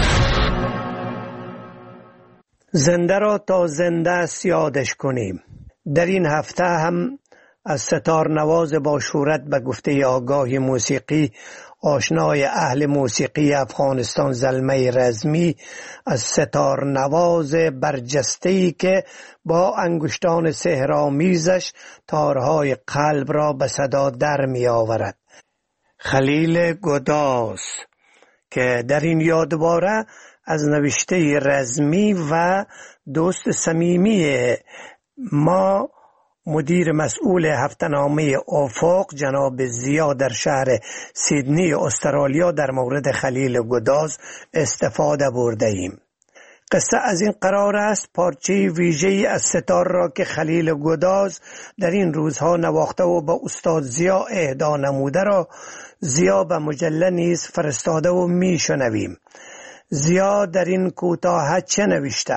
J: زنده را تا زنده است یادش کنیم. در این هفته هم از ستار نواز با شهرت به گفته آگاهی موسیقی، آشنای اهل موسیقی افغانستان زلمه رزمی، از ستار نواز برجسته‌ای که با انگشتان سحرآمیزش تارهای قلب را به صدا در می آورد. خلیل گداز که در این یادباره از نوشته رزمی و دوست صمیمی ما مدیر مسئول هفته‌نامه افق جناب زیا در شهر سیدنی استرالیا در مورد خلیل گداز استفاده برده ایم. قصه از این قرار است پارچه ویژه‌ای از ستار را که خلیل گداز در این روزها نواخته و به استاد زیا اهدا نموده را زیا به مجله نیز فرستاده و می شنویم. زیا در این کوتاه چه نوشته؟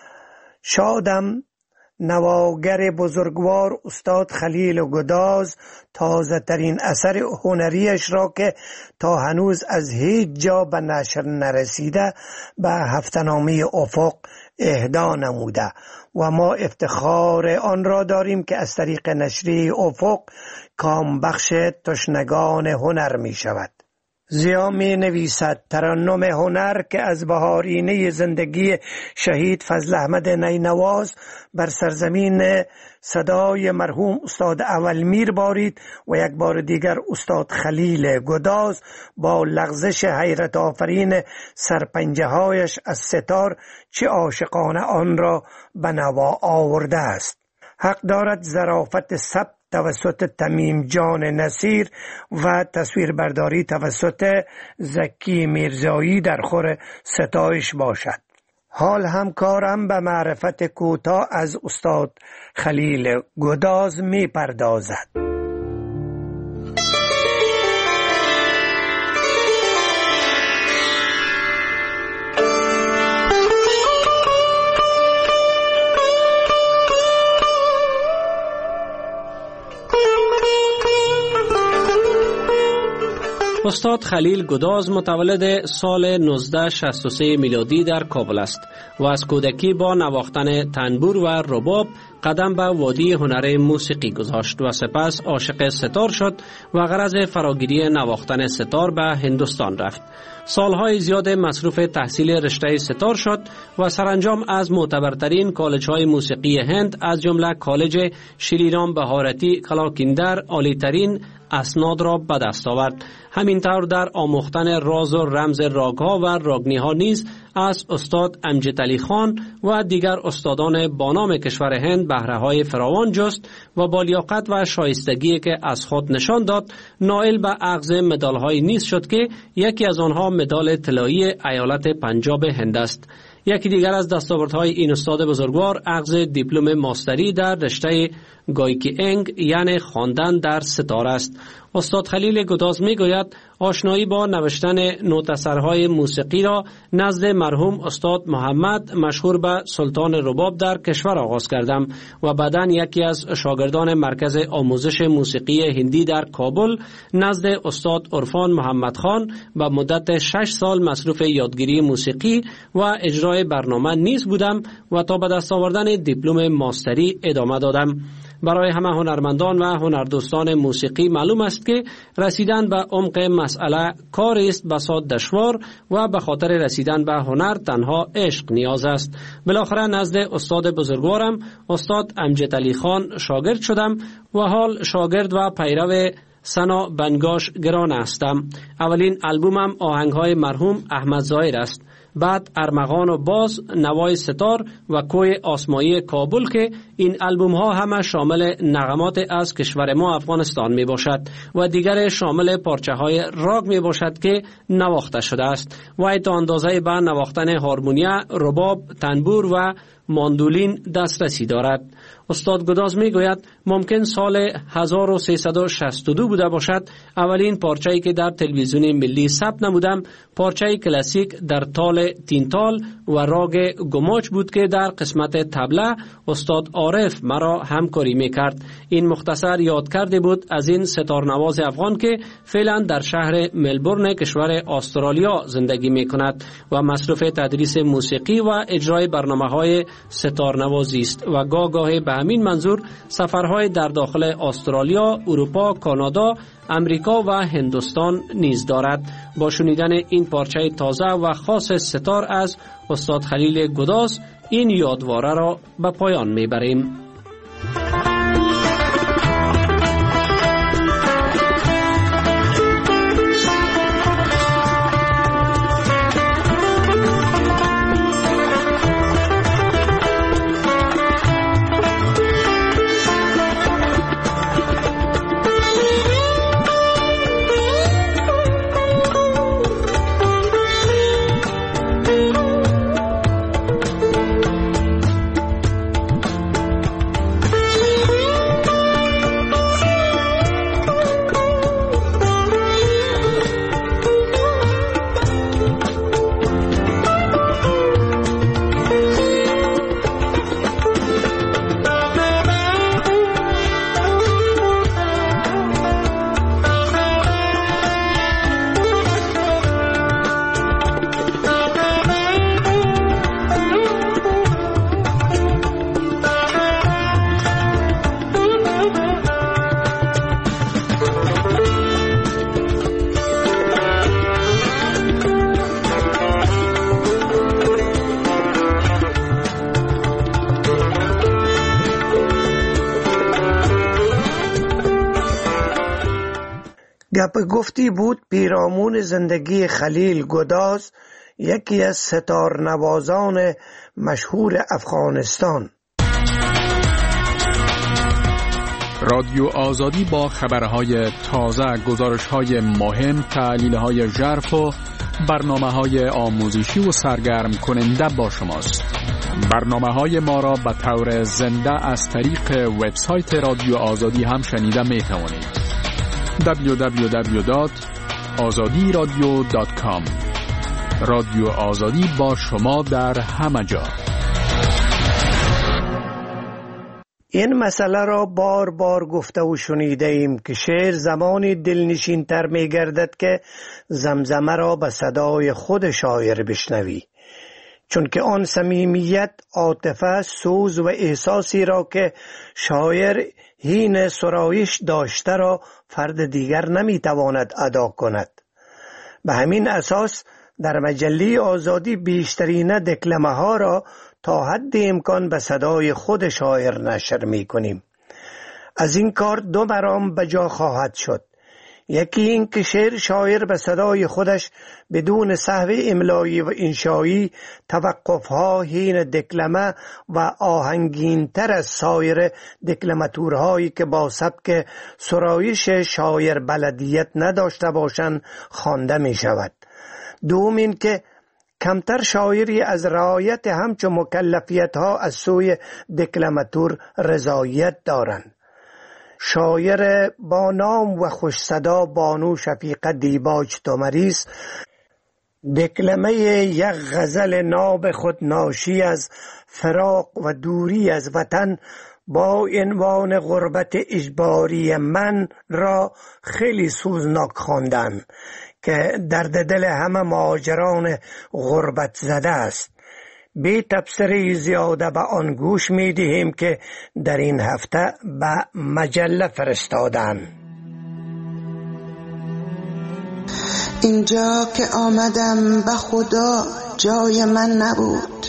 J: شادم نواگر بزرگوار استاد خلیل گداز تازه ترین اثر هنریش را که تا هنوز از هیچ جا به نشر نرسیده به هفته‌نامه افق اهدا نموده و ما افتخار آن را داریم که از طریق نشریه افق کام بخش تشنگان هنر می شود. زیا می نویسد ترنم هنر که از بهارینه زندگی شهید فضل احمد نینواز بر سرزمین صدای مرحوم استاد اولمیر بارید و یک بار دیگر استاد خلیل گداز با لغزش حیرت آفرین سرپنجه هایش از ستار چه عاشقانه آن را به نوا آورده است. حق دارد ظرافت سبک توسط تمیم جان نصیر و تصویربرداری توسط زکی میرزایی در خور ستایش باشد. حال همکارم به معرفت کوتاه از استاد خلیل گداز می پردازد.
M: استاد خلیل گداز متولد سال نوزده شصت و سه میلادی در کابل است و از کودکی با نواختن تنبور و رباب قدم به وادی هنر موسیقی گذاشت و سپس عاشق ستار شد و غرض فراگیری نواختن ستار به هندوستان رفت. سالهای زیاد مصروف تحصیل رشته ستار شد و سرانجام از معتبرترین کالج‌های موسیقی هند از جمله کالج شریرام بهارتی کلاکیندر عالی‌ترین اسناد را به دست آورد. همینطور در آموختن راز و رمز راگ‌ها و راگنی‌ها نیز از استاد امجد علی خان و دیگر استادان بانام کشور هند بهره‌های فراوان جست و با لیاقت و شایستگی که از خود نشان داد نائل به اخذ مدال‌های نیز شد که یکی از آنها مدال طلایی ایالت پنجاب هند است. یکی دیگر از دستاوردهای این استاد بزرگوار اخذ دیپلم ماستری در رشته گایکی انگ یعنی خواندن در ستار است. استاد خلیل گداز می گوید آشنایی با نوشتن نوت‌اثرهای موسیقی را نزد مرحوم استاد محمد مشهور به سلطان رباب در کشور آغاز کردم و بعداً یکی از شاگردان مرکز آموزش موسیقی هندی در کابل نزد استاد عرفان محمد خان به مدت شش سال مصروف یادگیری موسیقی و اجرای برنامه نیز بودم و تا به دست آوردن دیپلم ماستری ادامه دادم. برای همه هنرمندان و هنردوستان موسیقی معلوم است که رسیدن به عمق مسئله کاری است بسیار دشوار و به خاطر رسیدن به هنر تنها عشق نیاز است. بالاخره نزد استاد بزرگوارم استاد امجد علی خان شاگرد شدم و حال شاگرد و پیرو سنا بنگاش گران هستم. اولین البومم آهنگ‌های مرحوم احمد ظاهر است. بعد ارمغان و باز، نوای ستار و کوه آسمایی کابل که این البوم ها همه شامل نغمات از کشور ما افغانستان می باشد و دیگر شامل پارچه های راگ می باشد که نواخته شده است و تا اندازه به نواختن هارمونیا، رباب، تنبور و ماندولین دسترسی دارد. استاد گداز می گوید ممکن سال هزار و سیصد و شصت و دو بوده باشد اولین پارچه‌ای که در تلویزیون ملی ثبت نمودم پارچه کلاسیک در تال تینتال و راگ گماچ بود که در قسمت طبله استاد عارف مرا همکاری میکرد. این مختصر یاد کرده بود از این ستارنواز افغان که فعلا در شهر ملبورن کشور استرالیا زندگی میکند و مصروف تدریس موسیقی و اجرای برنامه‌های ستارنوازی است و گاه گاهی به همین منظور سفرهای در داخل استرالیا، اروپا، کانادا، امریکا و هندوستان نیز دارد. با شنیدن این پارچه تازه و خاص ستار از استاد خلیل گداز این یادواره را به پایان میبریم.
J: گپ گفتی بود پیرامون زندگی خلیل گداز، یکی از ستارنوازان مشهور افغانستان.
N: رادیو آزادی با خبرهای تازه، گزارشهای مهم، تحلیلهای ژرف و برنامه‌های آموزشی و سرگرم کننده با شماست. برنامه‌های ما را به طور زنده از طریق وبسایت رادیو آزادی هم شنیده می‌توانید. دبلیو دبلیو دبلیو دات آزادی رادیو دات کام. رادیو آزادی با شما در همه جا.
J: این مسئله را بار بار گفته و شنیده ایم که شعر زمانی دلنشین تر می گردد که زمزمه را به صدای خود شاعر بشنوی، چون که آن صمیمیت، عاطفه، سوز و احساسی را که شاعر هین سرایش داشته را فرد دیگر نمی تواند ادا کند. به همین اساس در مجله آزادی بیشترین دکلمه ها را تا حد امکان به صدای خود شاعر نشر می کنیم. از این کار دو مرام به جا خواهد شد. یکی این که شعر شاعر به صدای خودش بدون سهو املایی و انشایی توقفها هین دکلمه و آهنگین تر از سایر دکلماتورهایی که با سبک سرایش شاعر بلدیت نداشته باشند خوانده می شود. دوم این که کمتر شاعری از رعایت همچو مکلفیت ها از سوی دکلماتور رضایت دارند. شاعر با نام و خوش صدا بانو شفیقه دیباج تومریز دکلمه یک غزل ناب خود ناشی از فراق و دوری از وطن با عنوان غربت اجباری من را خیلی سوزناک خواندند که درد دل همه مهاجران غربت زده است. بی تبصره زیاده به آن گوش می دهیم که در این هفته به مجله فرستادن.
O: اینجا که آمدم به خدا جای من نبود،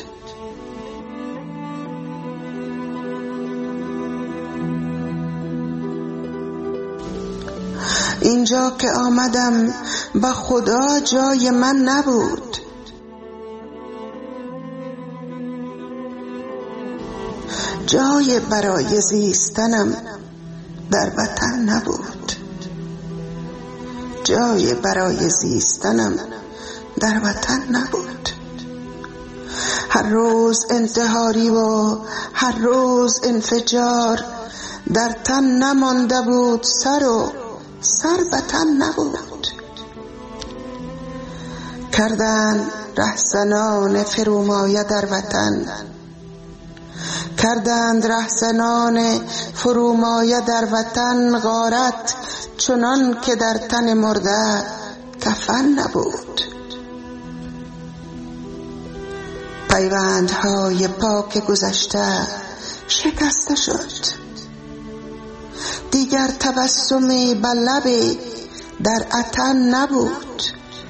O: اینجا که آمدم به خدا جای من نبود. جای برای زیستنم در وطن نبود. جای برای زیستنم در وطن نبود. هر روز انتحاری و هر روز انفجار، در تن نمانده بود سر و سر به تن نبود. کردند رهزنان فرومایه در وطن، کردند رهزنان فرومایه در وطن غارت، چنان که در تن مرده کفن نبود. پیوندهای پاک گذشته شکسته شد، دیگر تبسمی به لب در عطن نبود.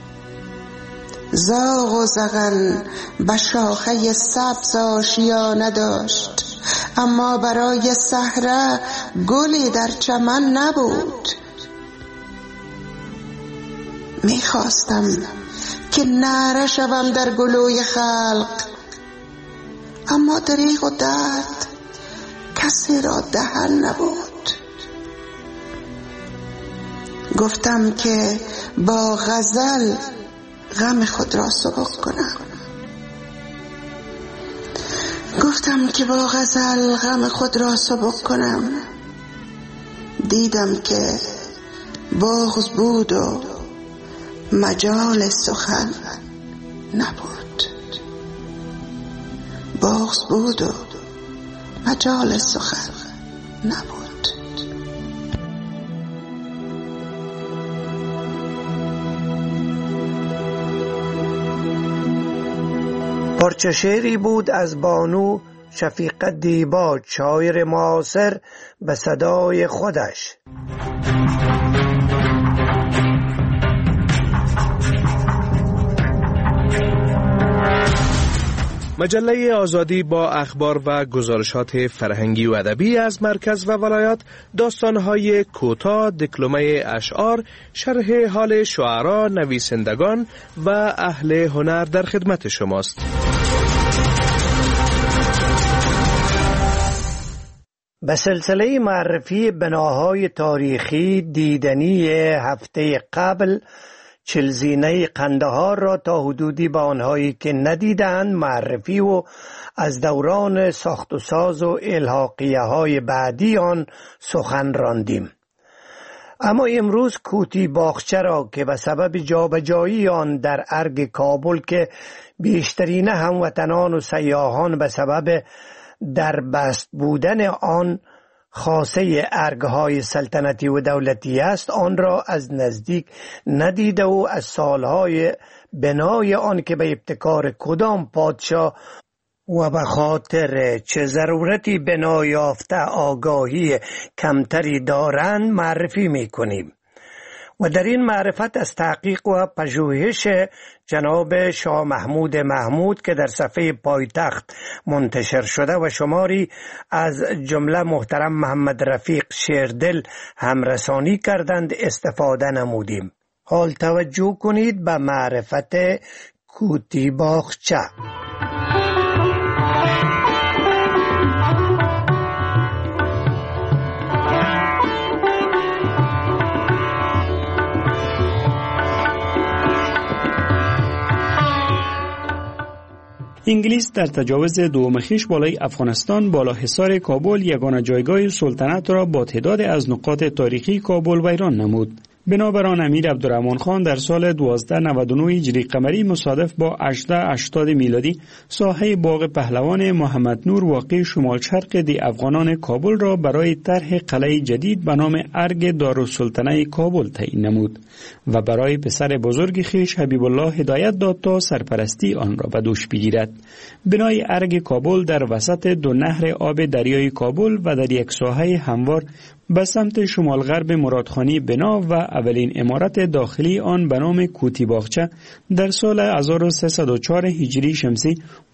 O: زاغ و زغن به شاخه سبز آشیانه داشت، اما برای صحرا گلی در چمن نبود. میخواستم که نعره شوم در گلوی خلق، اما دریغ و درد کسی را دهن نبود. گفتم که با غزل غم خود را سبک کنم، گفتم که با غزل غم خود را سبک کنم. دیدم که بغض بود و مجال سخن نبود. بغض بود و مجال سخن نبود.
J: پارچه شعری بود از بانو شفیقه دیبا، شاعر معاصر، به صدای خودش.
P: مجله آزادی با اخبار و گزارشات فرهنگی و ادبی از مرکز و ولایات، داستان‌های کوتاه، دکلمه اشعار، شرح حال شعرا، نویسندگان و اهل هنر در خدمت شماست.
J: به سلسله معرفی بناهای تاریخی دیدنی هفته قبل، چلزینه قندهار را تا حدودی با آنهایی که ندیدند معرفی و از دوران ساخت و ساز و الحاقیه های بعدی آن سخن راندیم. اما امروز کوتی باغچه را که به سبب جابجایی آن در ارگ کابل که بیشترین هموطنان و سیاحان به سبب در بست بودن آن خاصه ارگهای سلطنتی و دولتی است، آن را از نزدیک ندیده و از سالهای بنای آن که به ابتکار کدام پادشاه و به خاطر چه ضرورتی بنا یافته آگاهی کمتری دارند معرفی می کنیم. و در این معرفت از تحقیق و پژوهش جناب شاه محمود محمود که در صفحه پایتخت منتشر شده و شماری از جمله محترم محمد رفیق شیردل همرسانی کردند استفاده نمودیم. حال توجه کنید به معرفت کوتی باغچه.
Q: انگلیس در تجاوز دوم خویش بالای افغانستان بالا حصار کابل یگانه جایگاه سلطنت را با تعداد از نقاط تاریخی کابل ویران نمود. بنابراین امیر عبدالرحمن خان در سال دوازده نود و نه هجری قمری مصادف با هجده هشتاد میلادی ساحه باغ پهلوان محمد نور واقع شمال شرق دی افغانان کابل را برای طرح قلعه جدید به نام ارگ دارالسلطنه کابل تعیین نمود و برای پسر بزرگ خویش حبیب الله هدایت داد تا سرپرستی آن را به دوش بگیرد. بنای ارگ کابل در وسط دو نهر آب دریای کابل و در یک ساحه هموار به سمت شمال غرب مرادخانی بنا و اولین عمارت داخلی آن به نام کوتی باغچه در سال هزار و سیصد و چهار هجری شمسی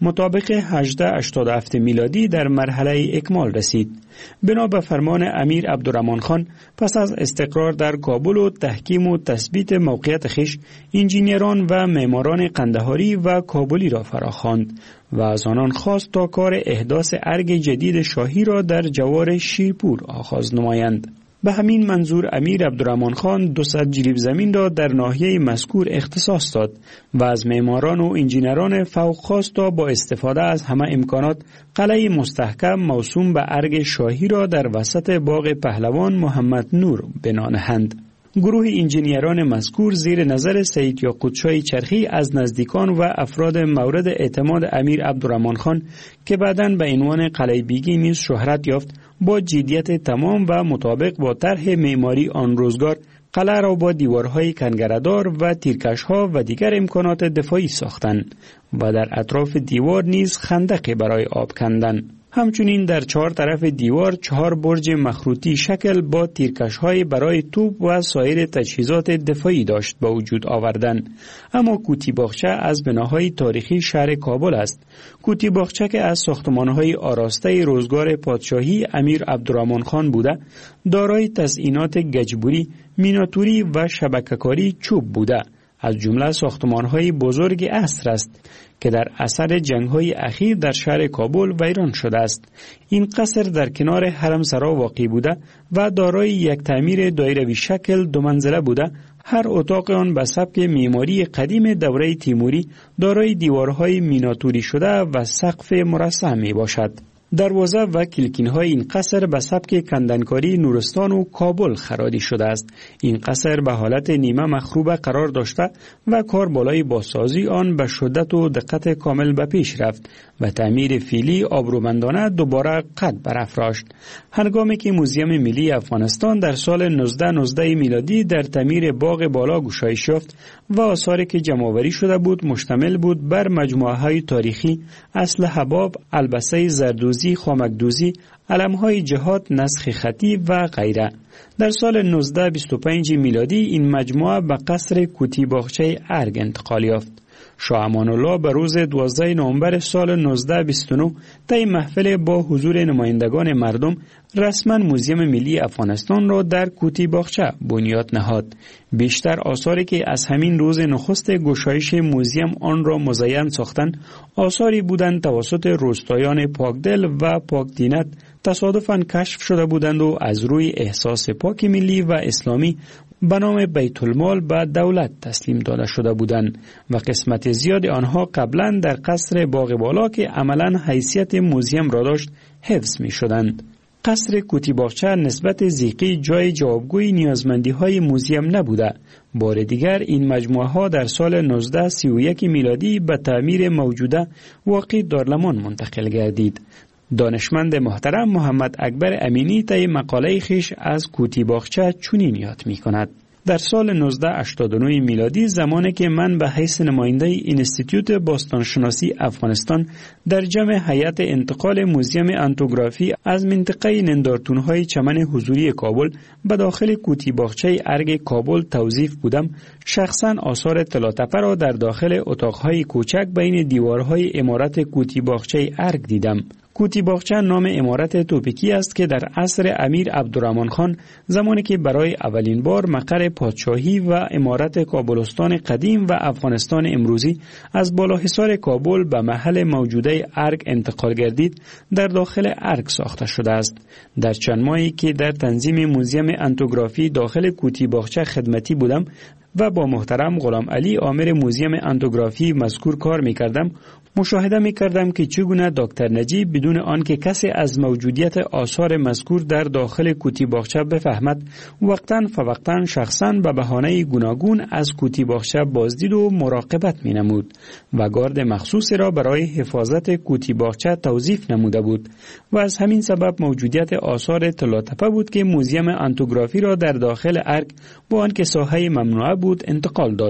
Q: مطابق هجده هشتاد و هفت میلادی در مرحله اکمال رسید. بنا به فرمان امیر عبدالرحمن خان پس از استقرار در کابل و تحکیم و تثبیت موقعیت خویش، انجینیران و معماران قندهاری و کابلی را فراخواند و از آنان خواست تا کار احداث ارگ جدید شاهی را در جوار شیرپور آغاز نمایند. به همین منظور امیر عبدالرحمن خان دوصد جریب زمین را در ناحیه مذکور اختصاص داد و از معماران و انجینران فوق خواست تا با استفاده از همه امکانات قلعه مستحکم موسوم به ارگ شاهی را در وسط باغ پهلوان محمد نور بنا نهند. گروه انجینیران مذکور زیر نظر سید یاقوت شاه چرخی از نزدیکان و افراد مورد اعتماد امیر عبدالرحمن خان که بعداً به عنوان قلعه بیگی نیز شهرت یافت، با جدیت تمام و مطابق با طرح معماری آن روزگار قلعه را با دیوارهای کنگره‌دار و تیرکش‌ها و دیگر امکانات دفاعی ساختند و در اطراف دیوار نیز خندقی برای آب کندند. همچنین در چهار طرف دیوار چهار برج مخروطی شکل با تیرکش‌های برای توپ و سایر تجهیزات دفاعی داشت به وجود آوردن. اما کوتی باغچه از بناهای تاریخی شهر کابل است. کوتی باغچه که از ساختمان‌های آراسته روزگار پادشاهی امیر عبدالرحمن خان بوده، دارای تزئینات گچبری، میناتوری و شبکه‌کاری چوب بوده. از جمله ساختمان‌های بزرگ عصر است که در اثر جنگ‌های اخیر در شهر کابل ویران شده است. این قصر در کنار حرم سرا واقع بوده و دارای یک تعمیر دایروی شکل دو منزله بوده. هر اتاق آن به سبک معماری قدیم دوره تیموری دارای دیوارهای میناتوری شده و سقف مرصع می باشد. دروازه و کلکین‌های این قصر به سبک کندنکاری نورستان و کابل خرادی شده است. این قصر به حالت نیمه مخروبه قرار داشته و کار بالای بازسازی آن به شدت و دقت کامل به پیش رفت و تعمیر فعلی آبرومندانه دوباره قد برافراشت. هنگامی که موزیم ملی افغانستان در سال نوزده نوزده میلادی در تعمیر باغ بالا گشایش یافت و آثاری که جمع‌آوری شده بود مشتمل بود بر مجموعه‌های تاریخی، اصل حباب، البسه زردوزی، خامکدوزی، علم‌های جهاد، نسخ خطی و غیره. در سال نوزده بیست و پنج میلادی این مجموعه به قصر کوتی باغچه ارگ انتقال یافت. شاه امان الله به روز دوازده نوامبر سال نوزده بیست و نه طی محفل با حضور نمایندگان مردم رسما موزیم ملی افغانستان را در کوتی باغچه بنیاد نهاد. بیشتر آثاری که از همین روز نخست گشایش موزیم آن را مزین ساختند آثاری بودند توسط روستایان پاکدل و پاکدینت تصادفاً کشف شده بودند و از روی احساس پاک ملی و اسلامی به نام بیت المال به دولت تسلیم داده شده بودند و قسمت زیاد آنها قبلا در قصر باغ بالا که عملاً حیثیت موزیم را داشت حفظ می شدند. قصر کوتی باغچه نسبت زیقی جای جوابگوی نیازمندی های موزیم نبوده. بار دیگر این مجموعه ها در سال نوزده سی و یک میلادی به تعمیر موجوده واقع دارلمان منتقل گردید. دانشمند محترم محمد اکبر امینی طی مقاله خیش از کوتی باغچه چنین یاد می کند. در سال نوزده هشتاد و نه میلادی زمانی که من به حیث نماینده اینستیتوت باستانشناسی افغانستان در جمع هیئت انتقال موزیم انتوگرافی از منطقه نندارتون‌های چمن حضوری کابل به داخل کوتی باغچه ارگ کابل توظیف بودم، شخصا آثار طلاتپه را در داخل اتاقهای کوچک بین دیوارهای عمارت کوتی باغچه ارگ دیدم. کوتی باغچه نام عمارت توپیکی است که در عصر امیر عبدالرحمن خان زمانی که برای اولین بار مقر پادشاهی و عمارت کابلستان قدیم و افغانستان امروزی از بالاحصار کابل به محل موجوده ارگ انتقال گردید در داخل ارگ ساخته شده است. در چند ماهی که در تنظیم موزیم انتوگرافی داخل کوتی باغچه خدمتی بودم و با محترم غلام علی آمر موزیم انتوگرافی مذکور کار می کردم، مشاهده می کردم که چگونه دکتر نجیب بدون آنکه کسی از موجودیت آثار مذکور در داخل کوتی باغچه بفهمد وقتاً فوقتاً شخصاً به بهانه گوناگون از کوتی باغچه بازدید و مراقبت می نمود و گارد مخصوصی را برای حفاظت کوتی باغچه توظیف نموده بود و از همین سبب موجودیت آثار طلاتپه بود که موزیم انتوگرافی را در داخل ارگ با آنکه ساحه ممنوعه بود انتقال داد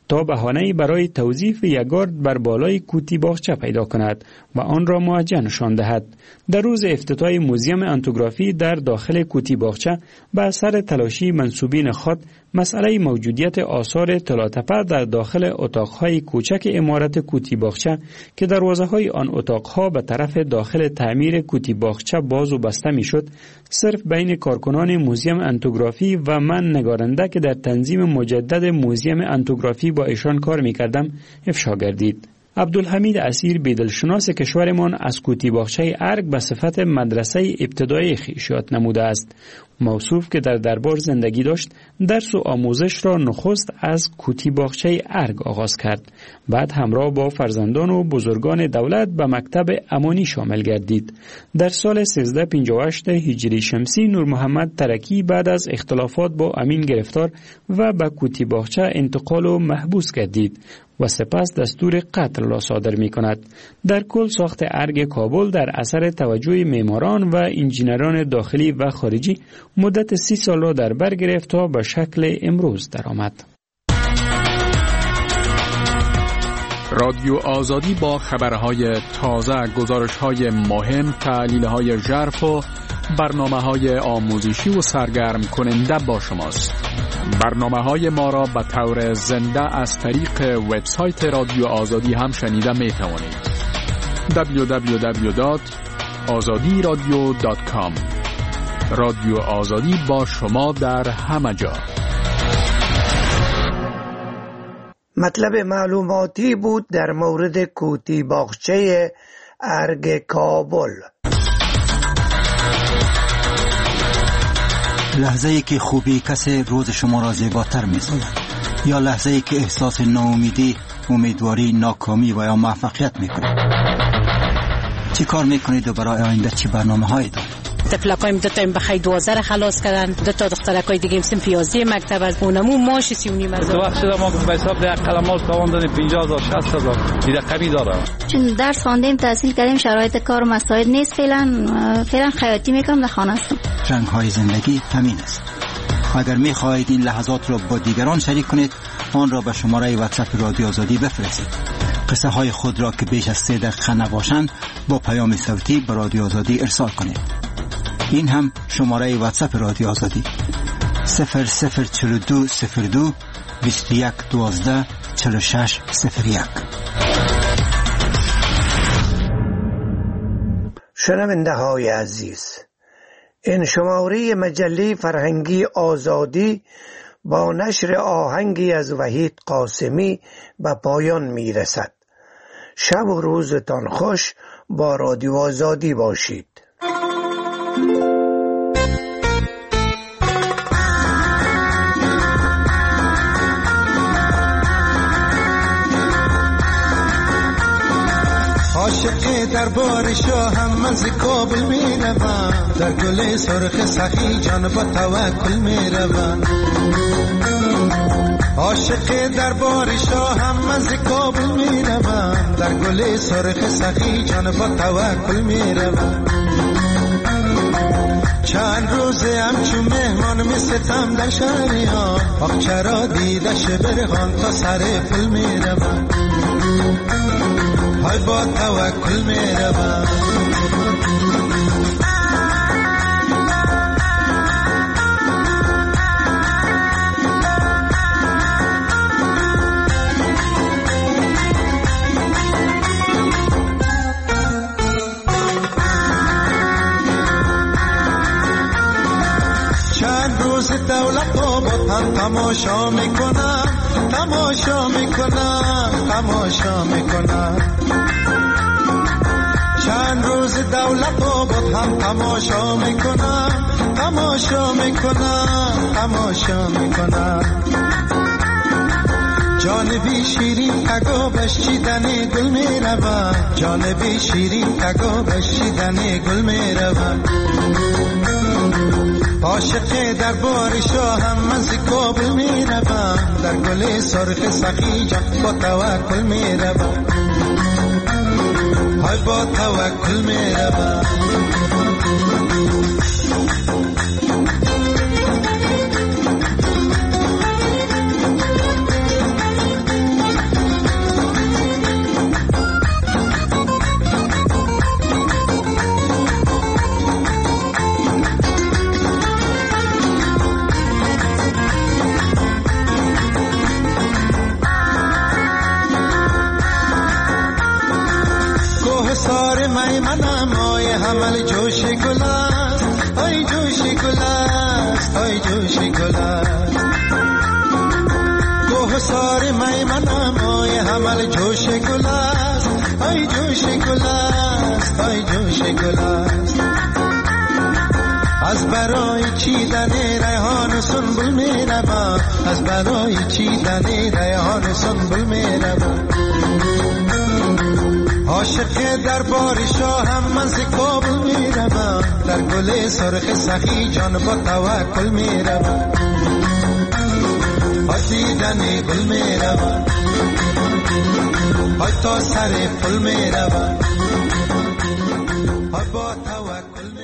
Q: تا بهانه‌ای برای توظیف یک گارد بر بالای کوتی باغچه پیدا کند و آن را موجه نشان دهد. در روز افتتاح موزیم انتوگرافی در داخل کوتی باغچه به اثر تلاشی منسوبین خود مسئله موجودیت آثار طلاتپه در داخل اتاقهای کوچک عمارت کوتی باغچه که دروازه‌های آن اتاقها به طرف داخل تعمیر کوتی باغچه باز و بسته میشد، صرف بین کارکنان موزیم انتوگرافی و من نگارنده که در تنظیم مجدد موزیم انتوگرافی با ایشان کار میکردم افشا گردید. عبدالحمید اسیر بیدلشناس کشورمان از کوتی باغچه ارگ به صفت مدرسه ابتدایی خویش یاد نموده است. موصوف که در دربار زندگی داشت، درس و آموزش را نخست از کوتی باغچه ارگ آغاز کرد. بعد همراه با فرزندان و بزرگان دولت به مکتب امانی شامل گردید. در سال سیزده پنجاه و هشت هجری شمسی نور محمد ترکی بعد از اختلافات با امین گرفتار و به کوتی باغچه انتقال و محبوس گردید و سپس دستور قتل را صادر می کند. در کل ساخت ارگ کابل در اثر توجه معماران و انجینران داخلی و خارجی مدت سی سال را در بر گرفت تا به شکل امروز درآمد.
N: رادیو آزادی با خبرهای تازه، گزارش‌های مهم، تحلیل‌های ژرف و برنامه‌های آموزشی و سرگرم کننده با شماست. برنامه‌های ما را به طور زنده از طریق وبسایت رادیو آزادی هم شنیده می‌توانید. دبلیو دبلیو دبلیو دات آزادی رادیو دات کام. رادیو آزادی با شما در همه جا.
J: مطلب معلوماتی بود در مورد کوتی باغچه ارگ کابل.
R: لحظه ای که خوبی کسی روز شما را زیباتر می سازد، یا لحظه ای که احساس ناامیدی، امیدواری، ناکامی و یا موفقیت می کنید. چی کار می کنید و برای آینده چی برنامه هایی دارید؟
S: تفلقایم دو تا این بخی دوازده خلاص کردن، دو تا دخترکای دیگه سن پیازی مکتب از اونمو ماش سی و نیم هزار.
T: تو وقت شده ما به حساب ده قلمات توان دادیم پنجاه هزار شصت هزار دیگه قوی داره.
U: چون درس خواندیم تحصیل کردیم شرایط کار مساعد نیست، فعلا فعلا خیاطی میکنم در خانه هستم.
R: رنگ های زندگی همین است. اگر می خواهید این لحظات را با دیگران شریک کنید، آن را به شماره واتساپ رادیو آزادی بفرستید. قصه های خود را که بیش از سه دقیقه نباشند با پیام صوتی به رادیو آزادی ارسال کنید. این هم شماره واتساپ رادیو آزادی صفر صفر چهل و دو صفر دو بیست و یک دوازده چهل و شش صفر یک.
J: شنونده های عزیز، این شماره مجله فرهنگی آزادی با نشر آهنگی از وحید قاسمی به پایان می رسد. شب و روزتان خوش، با رادیو آزادی باشید.
V: عاشق دربار شاهم من ز کابل می روم، در گل سرخ سخی جان با توکل می روم. عاشق دربار شاهم من ز کابل می روم، در گل سرخ سخی جان با توکل می روم. چند روزه همچون مهمان می ستم در شهریان، آخ چرا دیدش برهان تا سر پل می روم. های با توکل می روم. چند روز دولت آباد هم تماشا می کنم، تماشا می کنم، تماشا می کنم. چند روز دولت آباد هم تماشا می کنم، تماشا می کنم، تماشا می کنم. جانبی شیرین تگا بشیدن گل می روم، جانبی شیرین تگا بشیدن گل می روم. عاشق دربار شاهم من ز کابل می روم، در گل سرخ سخی جان با توکل می روم. های با توکل می روم. کامل جوش گل است، ای جوش گل است، ای جوش گل است. از برای چیدن ریحان سنبل می روم، از برای چیدن ریحان سنبل می روم. عاشق دربار شاهم من ز کابل می روم، در گل سرخ سخی جان با توکل می روم. های دیدن گل می روم، های تا سر پل می روم، های با توکل می روم.